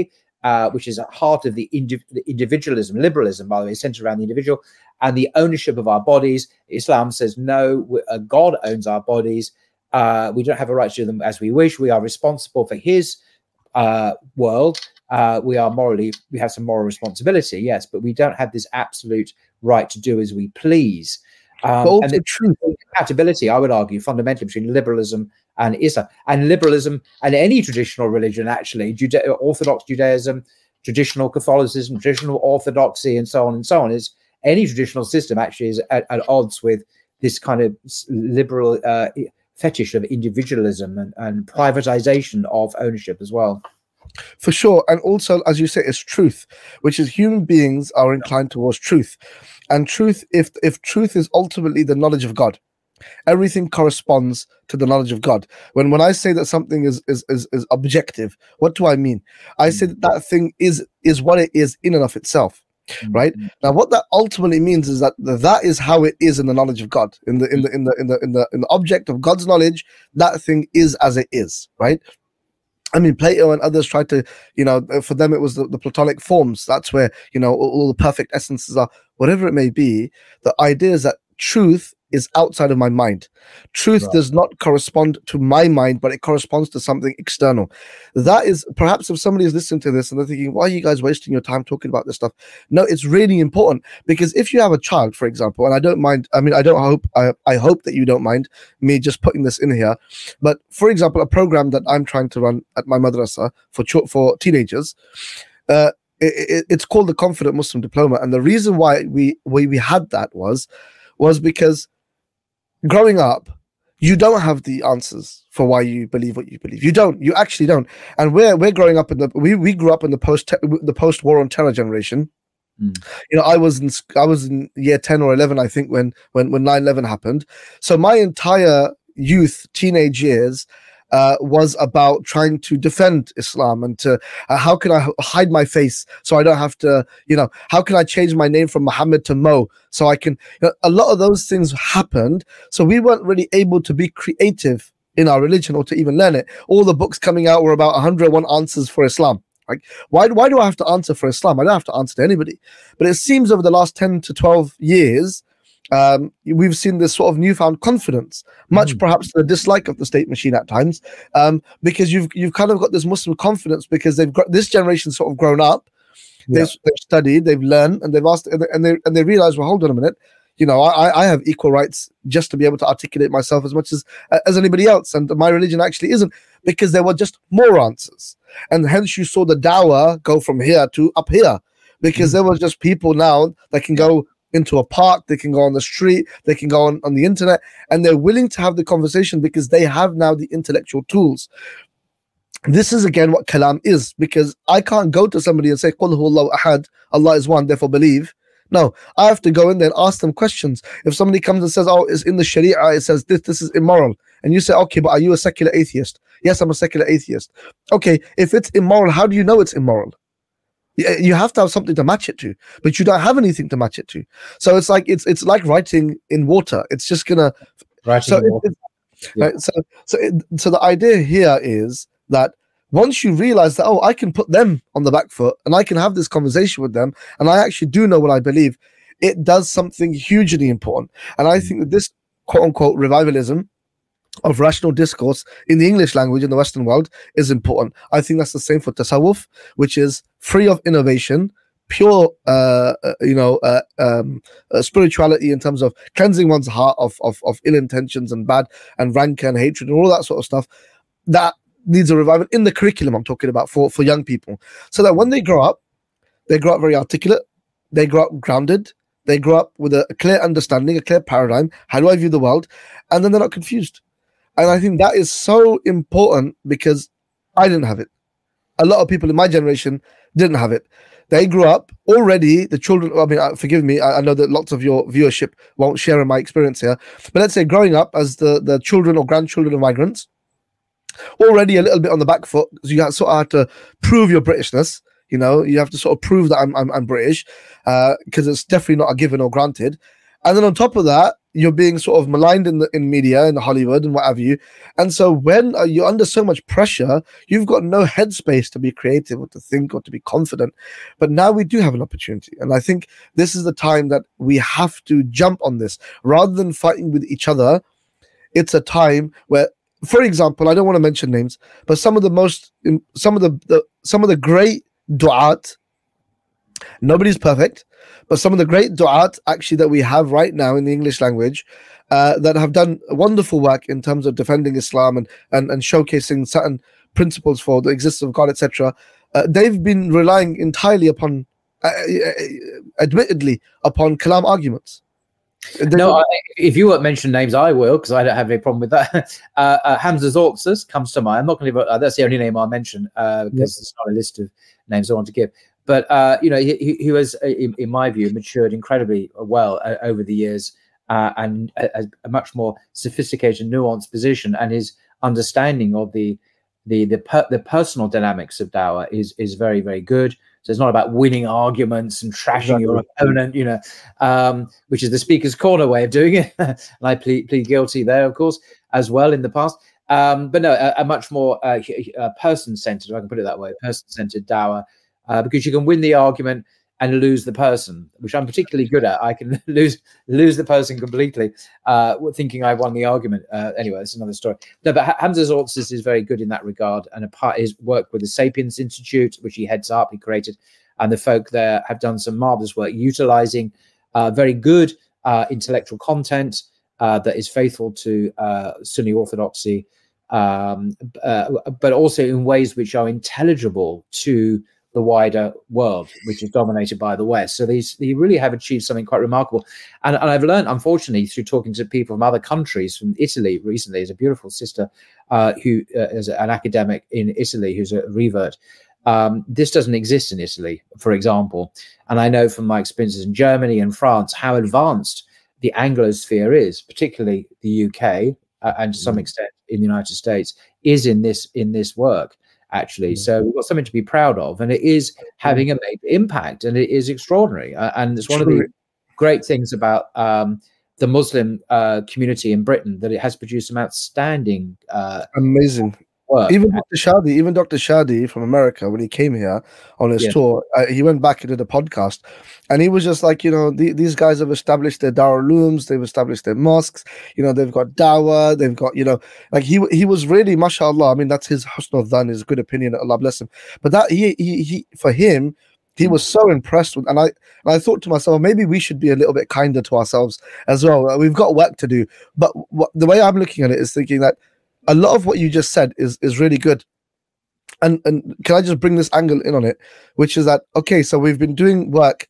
which is at heart of the individualism, liberalism, by the way, centered around the individual and the ownership of our bodies. Islam says, no, God owns our bodies. We don't have a right to do them as we wish. We are responsible for his world. We have some moral responsibility, yes, but we don't have this absolute right to do as we please. And the true compatibility, I would argue, fundamentally between liberalism and Islam, and liberalism and any traditional religion, actually, Orthodox Judaism, traditional Catholicism, traditional Orthodoxy, and so on, is any traditional system actually is at odds with this kind of liberal fetish of individualism and privatization of ownership as well. For sure. And also, as you say, it's truth, which is human beings are inclined towards truth. And truth, if truth is ultimately the knowledge of God, everything corresponds to the knowledge of God. When I say that something is objective, what do I mean? I say that thing is what it is in and of itself. Right now, what that ultimately means is that is how it is in the knowledge of God, in the object of God's knowledge. That thing is as it is, right? I mean, Plato and others tried to, for them it was the Platonic forms. That's where all the perfect essences are. Whatever it may be, the idea is that truth is outside of my mind. Truth does not correspond to my mind, but it corresponds to something external. That is, perhaps if somebody is listening to this and they're thinking, why are you guys wasting your time talking about this stuff? No, it's really important, because if you have a child, for example, and I hope that you don't mind me just putting this in here, but for example, a program that I'm trying to run at my madrasa for teenagers, it's called the Confident Muslim Diploma. And the reason why we had that was because growing up, you don't have the answers for why you believe what you believe. You actually don't. And we're growing up we grew up in the post-war on terror generation. I was in year 10 or 11, I think, when 9/11 happened. So my entire teenage years was about trying to defend Islam and to how can I hide my face so I don't have to, how can I change my name from Muhammad to Mo so I can, a lot of those things happened. So we weren't really able to be creative in our religion or to even learn it. All the books coming out were about 101 answers for Islam. Like, why do I have to answer for Islam? I don't have to answer to anybody. But it seems over the last 10 to 12 years, we've seen this sort of newfound confidence, much perhaps the dislike of the state machine at times, because you've kind of got this Muslim confidence because this generation sort of grown up, they've studied, they've learned, and they've asked, and they realize, well, hold on a minute, I have equal rights just to be able to articulate myself as much as anybody else, and my religion actually isn't, because there were just more answers, and hence you saw the dawah go from here to up here, because there was just people now that can go into a park, they can go on the street, they can go on the internet, and they're willing to have the conversation because they have now the intellectual tools. This is again what kalam is, because I can't go to somebody and say, Qul huwallahu ahad, Allah is one, therefore believe. No, I have to go in there and ask them questions. If somebody comes and says, oh, it's in the Sharia, it says this is immoral. And you say, okay, but are you a secular atheist? Yes, I'm a secular atheist. Okay, if it's immoral, how do you know it's immoral? You have to have something to match it to, but you don't have anything to match it to. So it's like it's like writing in water. It's just gonna. So the idea here is that once you realize that, I can put them on the back foot and I can have this conversation with them, and I actually do know what I believe, it does something hugely important. And I think that this quote unquote revivalism of rational discourse in the English language in the Western world is important. I think that's the same for tasawwuf, which is free of innovation, pure spirituality in terms of cleansing one's heart of ill intentions and bad and rancor and hatred and all that sort of stuff. That needs a revival in the curriculum I'm talking about for young people, so that when they grow up very articulate, they grow up grounded, they grow up with a clear understanding, a clear paradigm. How do I view the world? And then they're not confused. And I think that is so important, because I didn't have it. A lot of people in my generation didn't have it. They grew up already, the children, I mean, forgive me, I know that lots of your viewership won't share in my experience here, but let's say growing up as the children or grandchildren of migrants, already a little bit on the back foot, because you sort of had to prove your Britishness. You have to sort of prove that I'm British, because it's definitely not a given or granted. And then on top of that, you're being sort of maligned in media, in Hollywood and what have you. And so when you're under so much pressure, you've got no headspace to be creative or to think or to be confident. But now we do have an opportunity. And I think this is the time that we have to jump on this. Rather than fighting with each other, it's a time where, for example, I don't want to mention names, but some of the great du'at, nobody's perfect, but some of the great du'at actually that we have right now in the English language that have done wonderful work in terms of defending Islam and showcasing certain principles for the existence of God, etc. They've been relying entirely upon, admittedly, upon kalam arguments. No, if you won't mention names, I will, because I don't have any problem with that. Hamza Zortzes comes to mind. I'm not going to. That's the only name I'll mention because it's not a list of names I want to give. But he was, in my view, matured incredibly well over the years, and a much more sophisticated, nuanced position, and his understanding of the personal dynamics of dawah is very, very good. So it's not about winning arguments and trashing your opponent, which is the speaker's corner way of doing it. And I plead guilty there, of course, as well in the past. But no, a much more person-centered, if I can put it that way, person-centered dawah, because you can win the argument and lose the person, which I'm particularly good at. I can lose the person completely, thinking I won the argument. Anyway, that's another story. No, but Hamza Zortzes is very good in that regard, and his work with the Sapiens Institute, which he heads up, he created, and the folk there have done some marvelous work utilizing very good intellectual content that is faithful to Sunni orthodoxy, but also in ways which are intelligible to the wider world, which is dominated by the West. So they really have achieved something quite remarkable. And I've learned, unfortunately, through talking to people from other countries, from Italy recently. There's a beautiful sister who is an academic in Italy who's a revert. This doesn't exist in Italy, for example. And I know from my experiences in Germany and France how advanced the Anglosphere is, particularly the UK, and to some extent in the United States, is in this work. Actually, so we've got something to be proud of, and it is having a major impact, and it is extraordinary. And it's one of the great things about the Muslim community in Britain, that it has produced some outstanding, amazing work. Even Dr. Shadi from America, when he came here on his tour, he went back and did a podcast, and he was just like, these guys have established their Darul Ulooms, they've established their mosques, they've got dawah, they've got, like he was really, mashallah. I mean, that's his husn al-dhan, his good opinion. Allah bless him. But that he for him, he was so impressed with, and I thought to myself, maybe we should be a little bit kinder to ourselves as well. We've got work to do. But the way I'm looking at it is thinking that a lot of what you just said is really good. And can I just bring this angle in on it, which is that, okay, so we've been doing work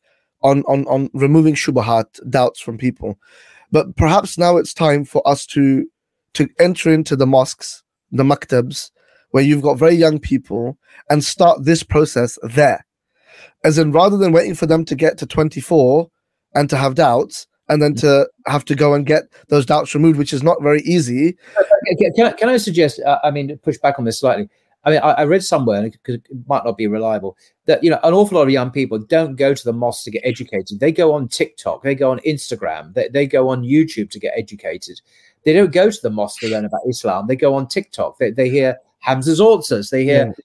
on removing shubahat, doubts from people, but perhaps now it's time for us to enter into the mosques, the maktabs, where you've got very young people, and start this process there. As in, rather than waiting for them to get to 24 and to have doubts, and then to have to go and get those doubts removed, which is not very easy. Can I suggest, push back on this slightly? I mean, I read somewhere, because it might not be reliable, that, an awful lot of young people don't go to the mosque to get educated. They go on TikTok, they go on Instagram, they go on YouTube to get educated. They don't go to the mosque to learn about Islam. They go on TikTok. They hear Hamza Zortzes. They hear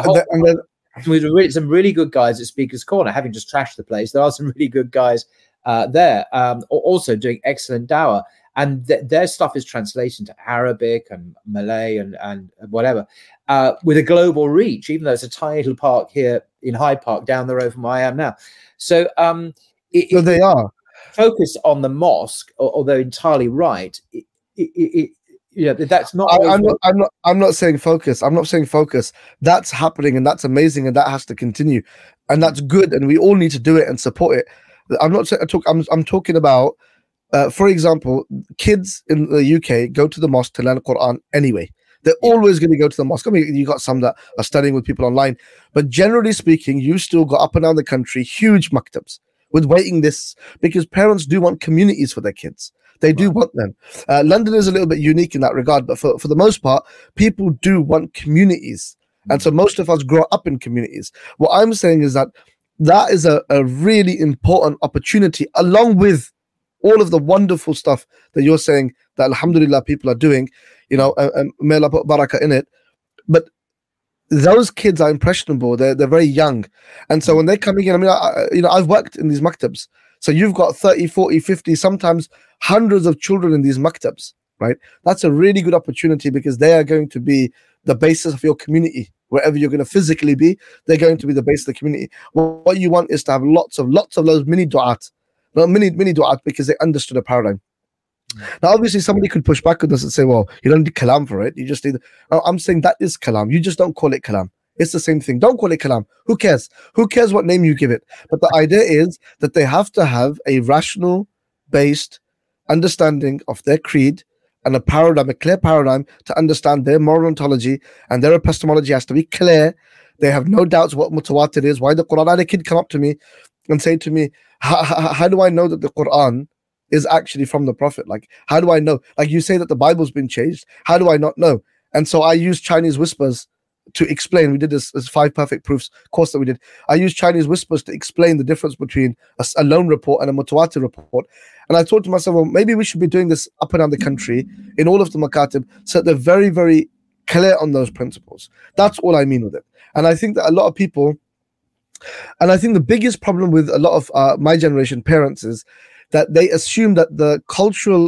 some really good guys at Speaker's Corner, having just trashed the place. There are some really good guys there, also doing excellent dawah, and their stuff is translated into Arabic and Malay and whatever, with a global reach, even though it's a tiny little park here in Hyde Park down the road from where I am now. So they are focused on the mosque, although entirely right. That's not. I'm not saying focus. I'm not saying focus. That's happening, and that's amazing, and that has to continue, and that's good, and we all need to do it and support it. I'm not saying I'm talking about, for example, kids in the UK go to the mosque to learn Quran anyway. They're always going to go to the mosque. I mean, you got some that are studying with people online, but generally speaking, you still got up and down the country huge maktabs with waiting lists, because parents do want communities for their kids. They do want them. London is a little bit unique in that regard, but for the most part, people do want communities. And so most of us grow up in communities. What I'm saying is that is a really important opportunity, along with all of the wonderful stuff that you're saying that alhamdulillah people are doing, you know, and may Allah put barakah in it. But those kids are impressionable. They're very young. And so when they're coming in, I mean, I've worked in these maktabs. So you've got 30, 40, 50, sometimes hundreds of children in these maktabs, right? That's a really good opportunity because they are going to be the basis of your community. Wherever you're going to physically be, they're going to be the base of the community. What you want is to have lots of those mini du'at, not mini du'at, because they understood a paradigm. Now, obviously, somebody could push back on this and say, well, you don't need kalam for it. You just need... I'm saying that is kalam. You just don't call it kalam. It's the same thing. Don't call it kalam. Who cares? Who cares what name you give it? But the idea is that they have to have a rational-based understanding of their creed and a paradigm, a clear paradigm to understand their moral ontology, and their epistemology has to be clear. They have no doubts what mutawatir is, why the Quran. I had a kid come up to me and say to me, how do I know that the Quran is actually from the Prophet? Like, how do I know? Like, you say that the Bible's been changed. How do I not know? And so I used Chinese whispers to explain. We did this 5 perfect proofs course that we did. I used Chinese whispers to explain the difference between a lone report and a mutawatir report. And I thought to myself, well, maybe we should be doing this up and down the country in all of the makatib, so that they're very, very clear on those principles. That's all I mean with it. And I think that a lot of people, and I think the biggest problem with a lot of my generation parents is that they assume that the cultural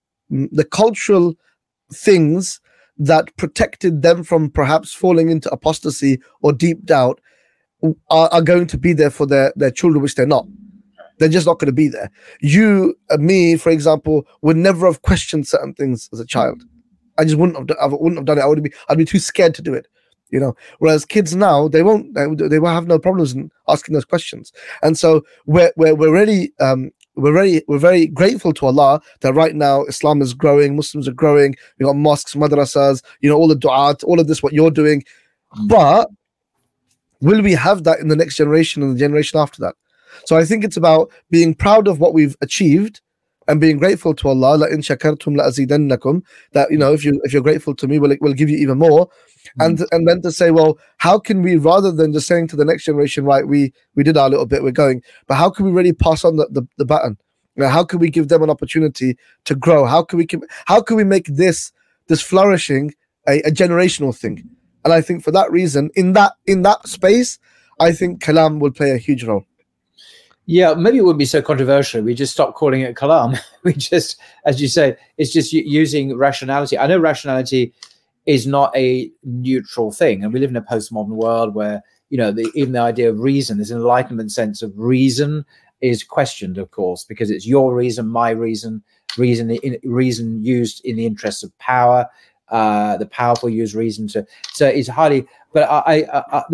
things that protected them from perhaps falling into apostasy or deep doubt are going to be there for their children, which they're not. They're just not going to be there. You, me, for example, would never have questioned certain things as a child. I just wouldn't have done it. I'd be too scared to do it, you know. Whereas kids now, they will have no problems in asking those questions. And so we're very grateful to Allah that right now Islam is growing, Muslims are growing. We got mosques, madrasas, you know, all the du'at, all of this, what you're doing. But will we have that in the next generation and the generation after that? So I think it's about being proud of what we've achieved and being grateful to Allah. La in shakartum la azidannakum. That, you know, if you're grateful to me, we'll give you even more. And then to say, well, how can we, rather than just saying to the next generation, right, we did our little bit, we're going, but how can we really pass on the baton? You know, how can we give them an opportunity to grow? How can we make this flourishing a generational thing? And I think for that reason, in that space, I think kalam will play a huge role. Yeah, maybe it wouldn't be so controversial. We just stop calling it kalam. We just, as you say, it's just using rationality. I know rationality is not a neutral thing, and we live in a postmodern world where, you know, even the idea of reason, this enlightenment sense of reason, is questioned, of course, because it's your reason, my reason used in the interests of power. The powerful use reason to. So it's highly. But the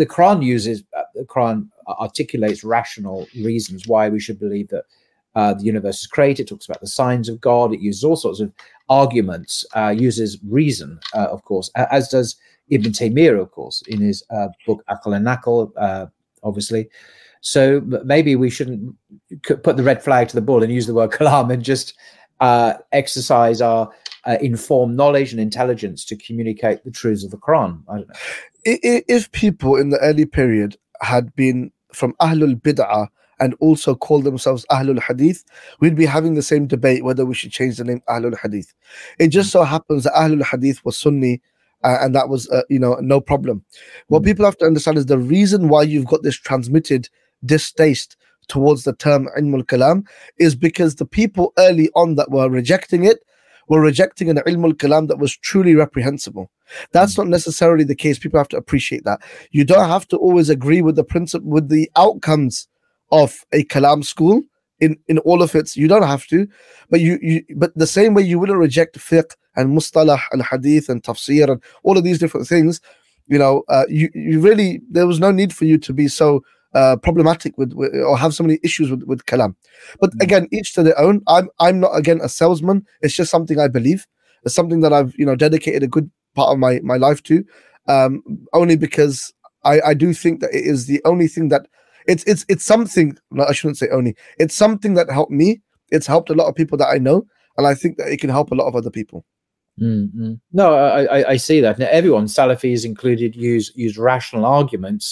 Quran articulates rational reasons why we should believe that the universe is created. It talks about the signs of God. It uses all sorts of arguments, uses reason, of course, as does Ibn Taymiyyah, of course, in his book Aql and Naql, obviously. So maybe we shouldn't put the red flag to the bull and use the word kalam and just exercise our informed knowledge and intelligence to communicate the truths of the Quran. I don't know. If people in the early period had been from Ahlul Bid'ah and also called themselves Ahlul Hadith, we'd be having the same debate whether we should change the name Ahlul Hadith. It just so happens that Ahlul Hadith was Sunni, and that was no problem. What people have to understand is the reason why you've got this transmitted distaste towards the term Ilmul Kalam is because the people early on that were rejecting it were rejecting an Ilmul Kalam that was truly reprehensible. That's not necessarily the case. People have to appreciate that. You don't have to always agree with the principle, with the outcomes of a Kalam school in all of its. You don't have to, but but the same way you wouldn't reject fiqh and mustalah and hadith and tafsir and all of these different things, you really, there was no need for you to be so problematic with or have so many issues with kalam. But again, each to their own. I'm not, again, a salesman. It's just something I believe. It's something that I've dedicated a good part of my life to, only because I do think that it is the only thing that it's something. No, I shouldn't say only. It's something that helped me. It's helped a lot of people that I know, and I think that it can help a lot of other people. Mm-hmm. No, I see that. Now, everyone, Salafis included, use rational arguments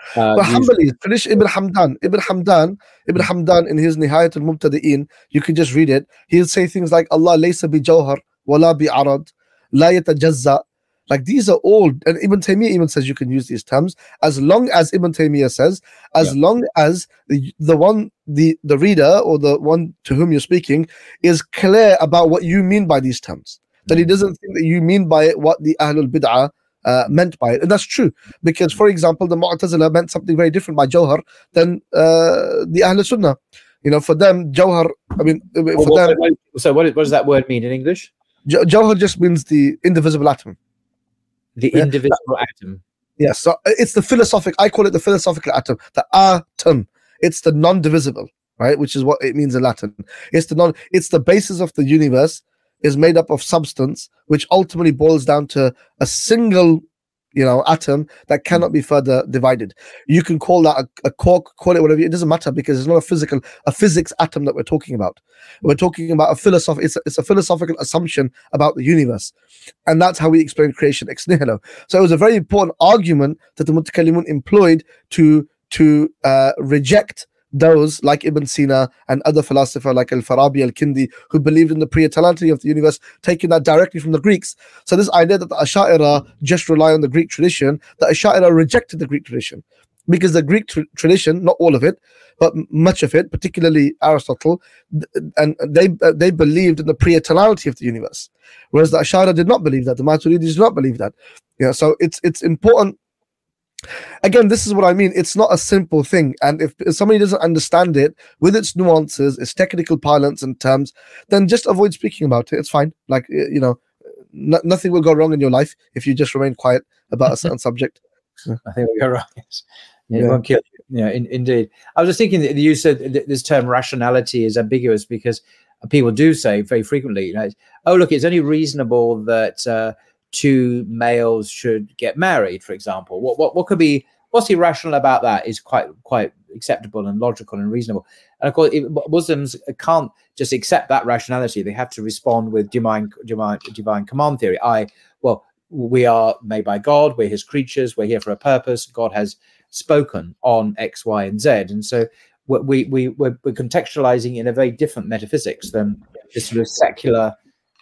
But Hanbali, finish Ibn Hamdan. Ibn Hamdan in his Nihayat al-Mubtadi'in, you can just read it. He'll say things like, Allah laysa bi jawhar, wala bi arad, la yatajazza. Like these are all, and Ibn Taymiyyah even says you can use these terms, as long as Ibn Taymiyyah says, as long as the reader or the one to whom you're speaking is clear about what you mean by these terms. That he doesn't think that you mean by it what the Ahlul Bid'ah meant by it. And that's true, because for example the Mu'tazila meant something very different by Jawhar than the Ahlul Sunnah. You know, for them Jawhar, I mean, so what does that word mean in English? Jawhar just means the indivisible atom. The indivisible atom. Yes, so it's the philosophic, I call it the philosophical atom, the atom. It's the non-divisible, right? Which is what it means in Latin. It's the basis of the universe, is made up of substance, which ultimately boils down to a single, atom that cannot be further divided. You can call that a quark, call it whatever, it doesn't matter, because it's not a physics atom that we're talking about. We're talking about it's a philosophical assumption about the universe. And that's how we explain creation ex nihilo. So it was a very important argument that the Mutakallimun employed to reject those like Ibn Sina and other philosophers like Al-Farabi, Al-Kindi, who believed in the pre-eternality of the universe, taking that directly from the Greeks. So this idea that the Ash'ari just rely on the Greek tradition, the Ash'ari rejected the Greek tradition, because the Greek tradition, not all of it, but much of it, particularly Aristotle, and they believed in the pre-eternality of the universe, whereas the Ash'ari did not believe that. The Maturidis did not believe that. So it's important. Again, this is what I mean. It's not a simple thing, and if somebody doesn't understand it with its nuances, its technical parlance and terms, then just avoid speaking about it. It's fine. Like, nothing will go wrong in your life if you just remain quiet about a certain subject. I think you're right. It won't kill you. Yeah, indeed. I was just thinking that you said this term rationality is ambiguous, because people do say very frequently, oh, look, it's only reasonable that two males should get married, for example. What could be, what's irrational about that is quite acceptable and logical and reasonable. And of course, Muslims can't just accept that rationality. They have to respond with divine command theory. We are made by God, we're his creatures, we're here for a purpose, God has spoken on X, Y, and Z. And so we're contextualizing in a very different metaphysics than this sort of secular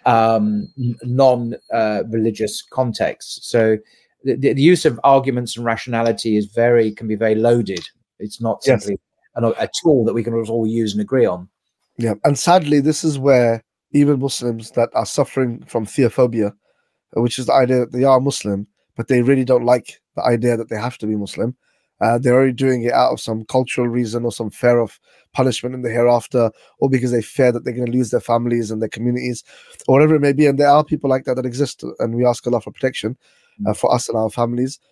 non-religious context. So the use of arguments and rationality can be very loaded. It's not simply a tool that we can all use and agree on. Yeah, and sadly, this is where even Muslims that are suffering from theophobia, which is the idea that they are Muslim, but they really don't like the idea that they have to be Muslim. They're already doing it out of some cultural reason or some fear of punishment in the hereafter, or because they fear that they're going to lose their families and their communities, or whatever it may be. And there are people like that exist, and we ask Allah for protection for us and our families.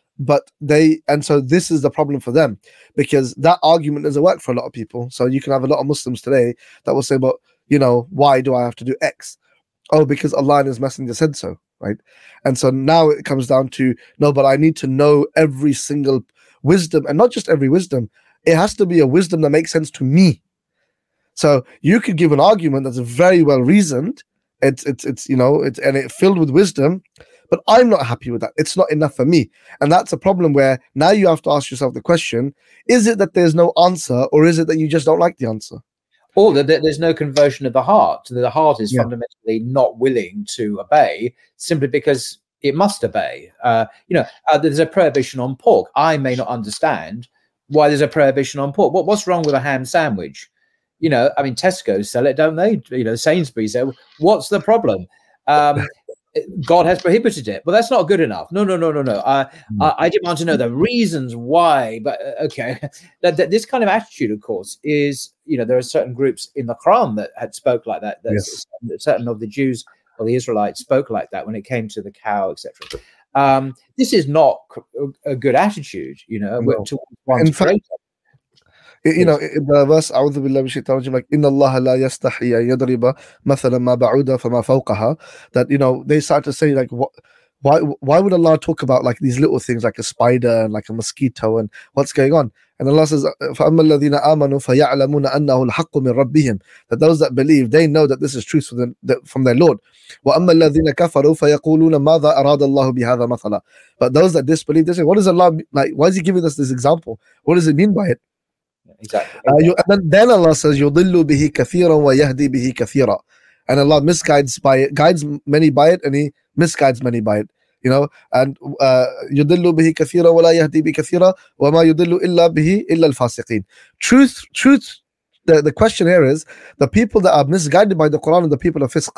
So this is the problem for them, because that argument doesn't work for a lot of people. So you can have a lot of Muslims today that will say, but why do I have to do X? Oh, because Allah and his messenger said so, right? And so now it comes down to, no, but I need to know every single wisdom, and not just every wisdom. It has to be a wisdom that makes sense to me. So you could give an argument that's very well reasoned. It's filled with wisdom, but I'm not happy with that. It's not enough for me, and that's a problem where now you have to ask yourself the question: is it that there's no answer, or is it that you just don't like the answer? Or that there's no conversion of the heart. The heart is fundamentally not willing to obey, simply because it must obey. There's a prohibition on pork. I may not understand why there's a prohibition on pork. What's wrong with a ham sandwich? Tesco sell it, don't they? Sainsbury's sell. What's the problem? God has prohibited it. Well, that's not good enough. No. I demand to know the reasons why. But okay, this kind of attitude, of course, is there are certain groups in the Quran that had spoke like that. Certain of the Jews or the Israelites spoke like that when it came to the cow, etc. This is not a good attitude, towards one's creator. The verse أعوذ بالله من الشيطان الرجيم, like إن الله لا يستحي أن يضرب مثلا ما بعوضة فما فوقها, that they start to say like why would Allah talk about like these little things like a spider and like a mosquito and what's going on? And Allah says, فَأَمَّا الَّذِينَ آمَنُوا فَيَعْلَمُونَ أَنَّهُ الْحَقُّ مِنْ رَبِّهِمْ, that those that believe, they know that this is truth from their Lord. وَأَمَّا الَّذِينَ كَفَرُوا فَيَقُولُونَ مَاذَا أَرَادَ اللَّهُ بِهَذَا مَثَلًا. But those that disbelieve, they say, what does Allah, like, why is he giving us this example? What does it mean by it? Exactly. And then Allah says, يُضِلُّ بِهِ كَثِيرًا وَيَهْدِي بِهِ كَثِيرًا. And Allah misguides by it, guides many by it, and he misguides many by it. You know, and يُضِلُّ بِهِ كَثِيرًا وَلَا يَهْدِي بِهِ كَثِيرًا وَمَا يُضِلُّ إِلَّا بِهِ إِلَّا الْفَاسِقِينَ. Truth. The question here is, the people that are misguided by the Quran are the people of fisq.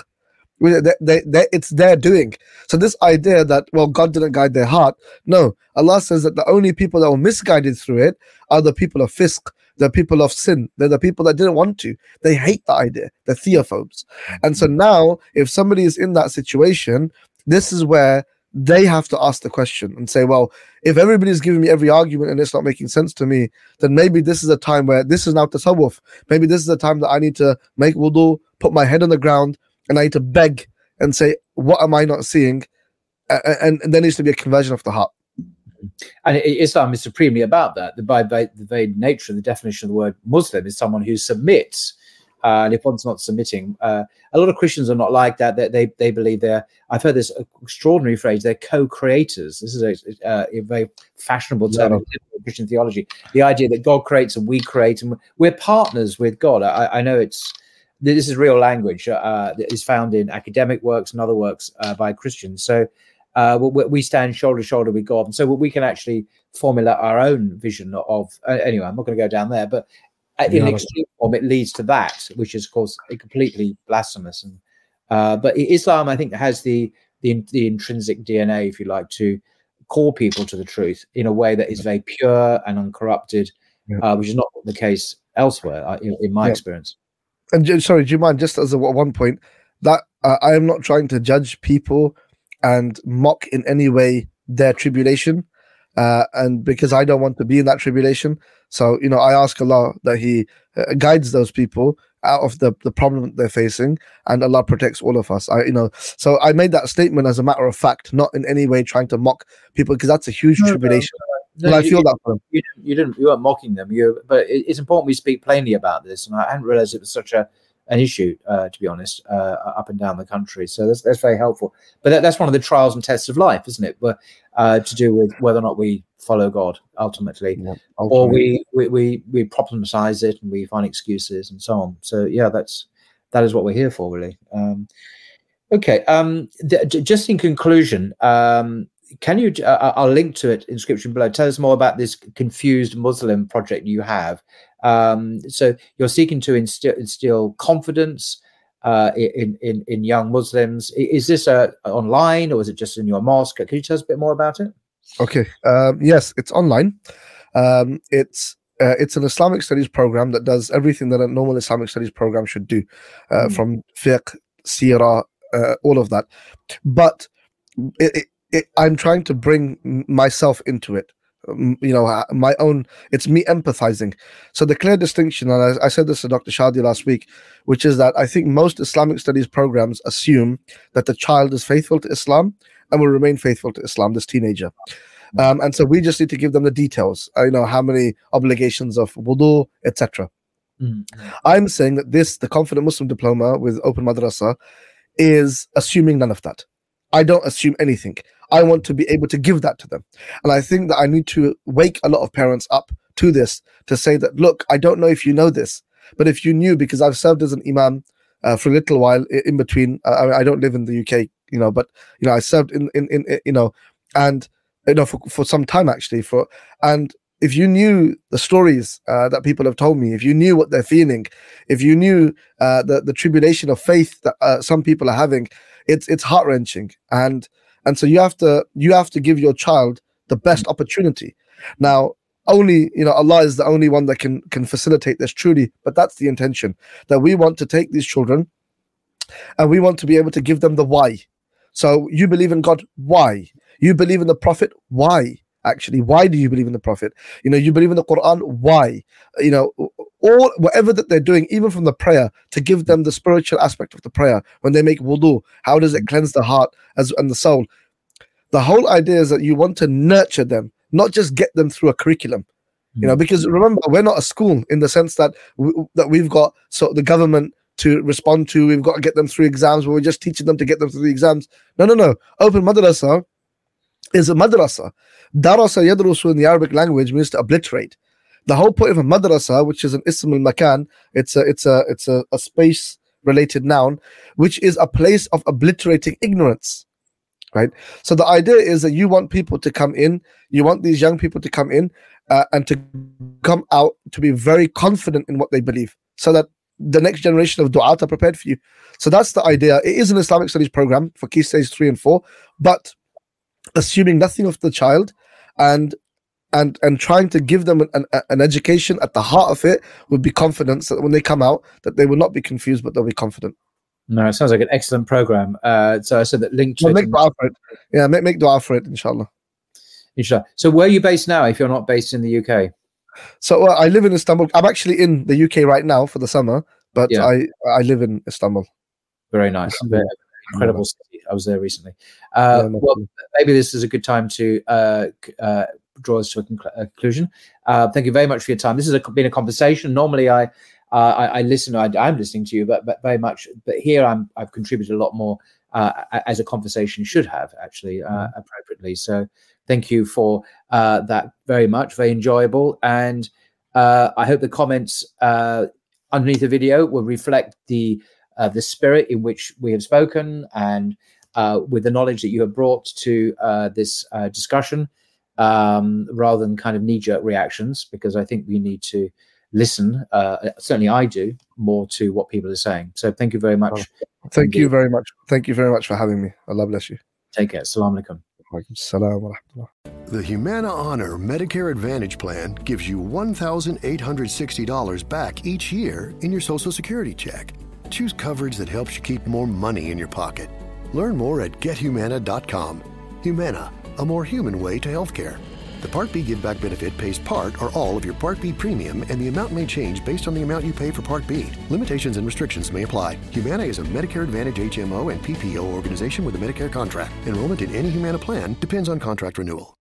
It's their doing. So this idea that, well, God didn't guide their heart, no, Allah says that the only people that were misguided through it are the people of fisq, the people of sin. They're the people that didn't want to. They hate the idea. They're theophobes. And so now, if somebody is in that situation, this is where they have to ask the question and say, well, if everybody's giving me every argument and it's not making sense to me, then maybe this is a time where this is now tasawwuf. Maybe this is a time that I need to make wudu, put my head on the ground, and I need to beg and say, what am I not seeing? And there needs to be a conversion of the heart. And Islam is supremely about that. By the very nature of the definition of the word Muslim is someone who submits. And if one's not submitting, a lot of Christians are not like that. They believe I've heard this extraordinary phrase, they're co-creators. This is a very fashionable term in Christian theology. The idea that God creates and we create, and we're partners with God. I know this is real language that is found in academic works and other works by Christians. So we stand shoulder to shoulder with God. And so we can actually formulate our own vision of, anyway, I'm not going to go down there, but in extreme form, it leads to that, which is, of course, completely blasphemous. And but Islam, I think, has the intrinsic DNA, if you like, to call people to the truth in a way that is very pure and uncorrupted, which is not the case elsewhere, in my experience. And sorry, do you mind, just as one point, that I am not trying to judge people and mock in any way their tribulation, and because I don't want to be in that tribulation. So, I ask Allah that He guides those people out of the problem that they're facing, and Allah protects all of us. So I made that statement as a matter of fact, not in any way trying to mock people, because that's a huge tribulation. No, I feel that for them. You weren't mocking them. But it's important we speak plainly about this, and I hadn't realised it was such an issue, to be honest, up and down the country. So that's very helpful. But that's one of the trials and tests of life, isn't it? But to do with whether or not we follow God ultimately, or we problematize it and we find excuses and so on. So that is what we're here for, really. Okay. Just in conclusion, can you? I'll link to it in description below. Tell us more about this Confused Muslim project you have. So you're seeking to instill confidence in young Muslims. Is this online, or is it just in your mosque? Can you tell us a bit more about it? Okay. Yes, it's online. It's an Islamic studies program that does everything that a normal Islamic studies program should do, from fiqh, seerah, all of that. But I'm trying to bring myself into it. My own, it's me empathizing. So the clear distinction, and I said this to Dr. Shadi last week, which is that I think most Islamic studies programs assume that the child is faithful to Islam and will remain faithful to Islam, this teenager. And so we just need to give them the details, how many obligations of wudu, etc. I'm saying that the Confident Muslim Diploma with Open Madrasa is assuming none of that. I don't assume anything. I want to be able to give that to them. And I think that I need to wake a lot of parents up to this, to say that, look, I don't know if you know this, but if you knew, because I've served as an imam for a little while in between. I don't live in the UK, but I served in and for some time actually. And if you knew the stories that people have told me, if you knew what they're feeling, if you knew the tribulation of faith that some people are having, it's heart-wrenching. And so you have to give your child the best opportunity. Now, only Allah is the only one that can facilitate this truly, but that's the intention, that we want to take these children and we want to be able to give them the why. So you believe in God, why? You believe in the Prophet, why? Actually, why do you believe in the Prophet? You believe in the Quran, why? All whatever that they're doing, even from the prayer, to give them the spiritual aspect of the prayer. When they make wudu, how does it cleanse the heart and the soul? The whole idea is that you want to nurture them, not just get them through a curriculum. You know, because remember, we're not a school in the sense that we've got the government to respond to. We've got to get them through exams, but we're just teaching them to get them through the exams. No. Open Madrasa is a madrasa. Darasa yadrusu in the Arabic language means to obliterate. The whole point of a madrasa, which is an ism al-makan, it's a space related noun, which is a place of obliterating ignorance. Right? So the idea is that you want people to come in, you want these young people to come in and to come out to be very confident in what they believe, so that the next generation of du'at are prepared for you. So that's the idea. It is an Islamic studies program for Key Stage 3 and 4, but assuming nothing of the child and trying to give them an education at the heart of it would be confidence that when they come out, that they will not be confused, but they'll be confident. No, it sounds like an excellent program. So I said that link to make dua for it. Yeah, make dua for it, inshallah. Inshallah. So where are you based now if you're not based in the UK? So I live in Istanbul. I'm actually in the UK right now for the summer, but I live in Istanbul. Very nice. Very incredible city. I was there recently. Well, maybe this is a good time to draw us to a conclusion. Thank you very much for your time. This has been a conversation. Normally I listen. I'm listening to you, but very much. But here I've contributed a lot more as a conversation should have actually appropriately. So thank you for that very much. Very enjoyable, and I hope the comments underneath the video will reflect the spirit in which we have spoken, and with the knowledge that you have brought to this discussion, rather than kind of knee-jerk reactions, because I think we need to listen, certainly I do, more to what people are saying. So thank you very much. Thank you very much. Thank you very much for having me. Allah bless you. Take care. Assalamu alaikum. The Humana Honor Medicare Advantage Plan gives you $1,860 back each year in your Social Security check. Choose coverage that helps you keep more money in your pocket. Learn more at gethumana.com. Humana, a more human way to healthcare. The Part B Give Back benefit pays part or all of your Part B premium, and the amount may change based on the amount you pay for Part B. Limitations and restrictions may apply. Humana is a Medicare Advantage HMO and PPO organization with a Medicare contract. Enrollment in any Humana plan depends on contract renewal.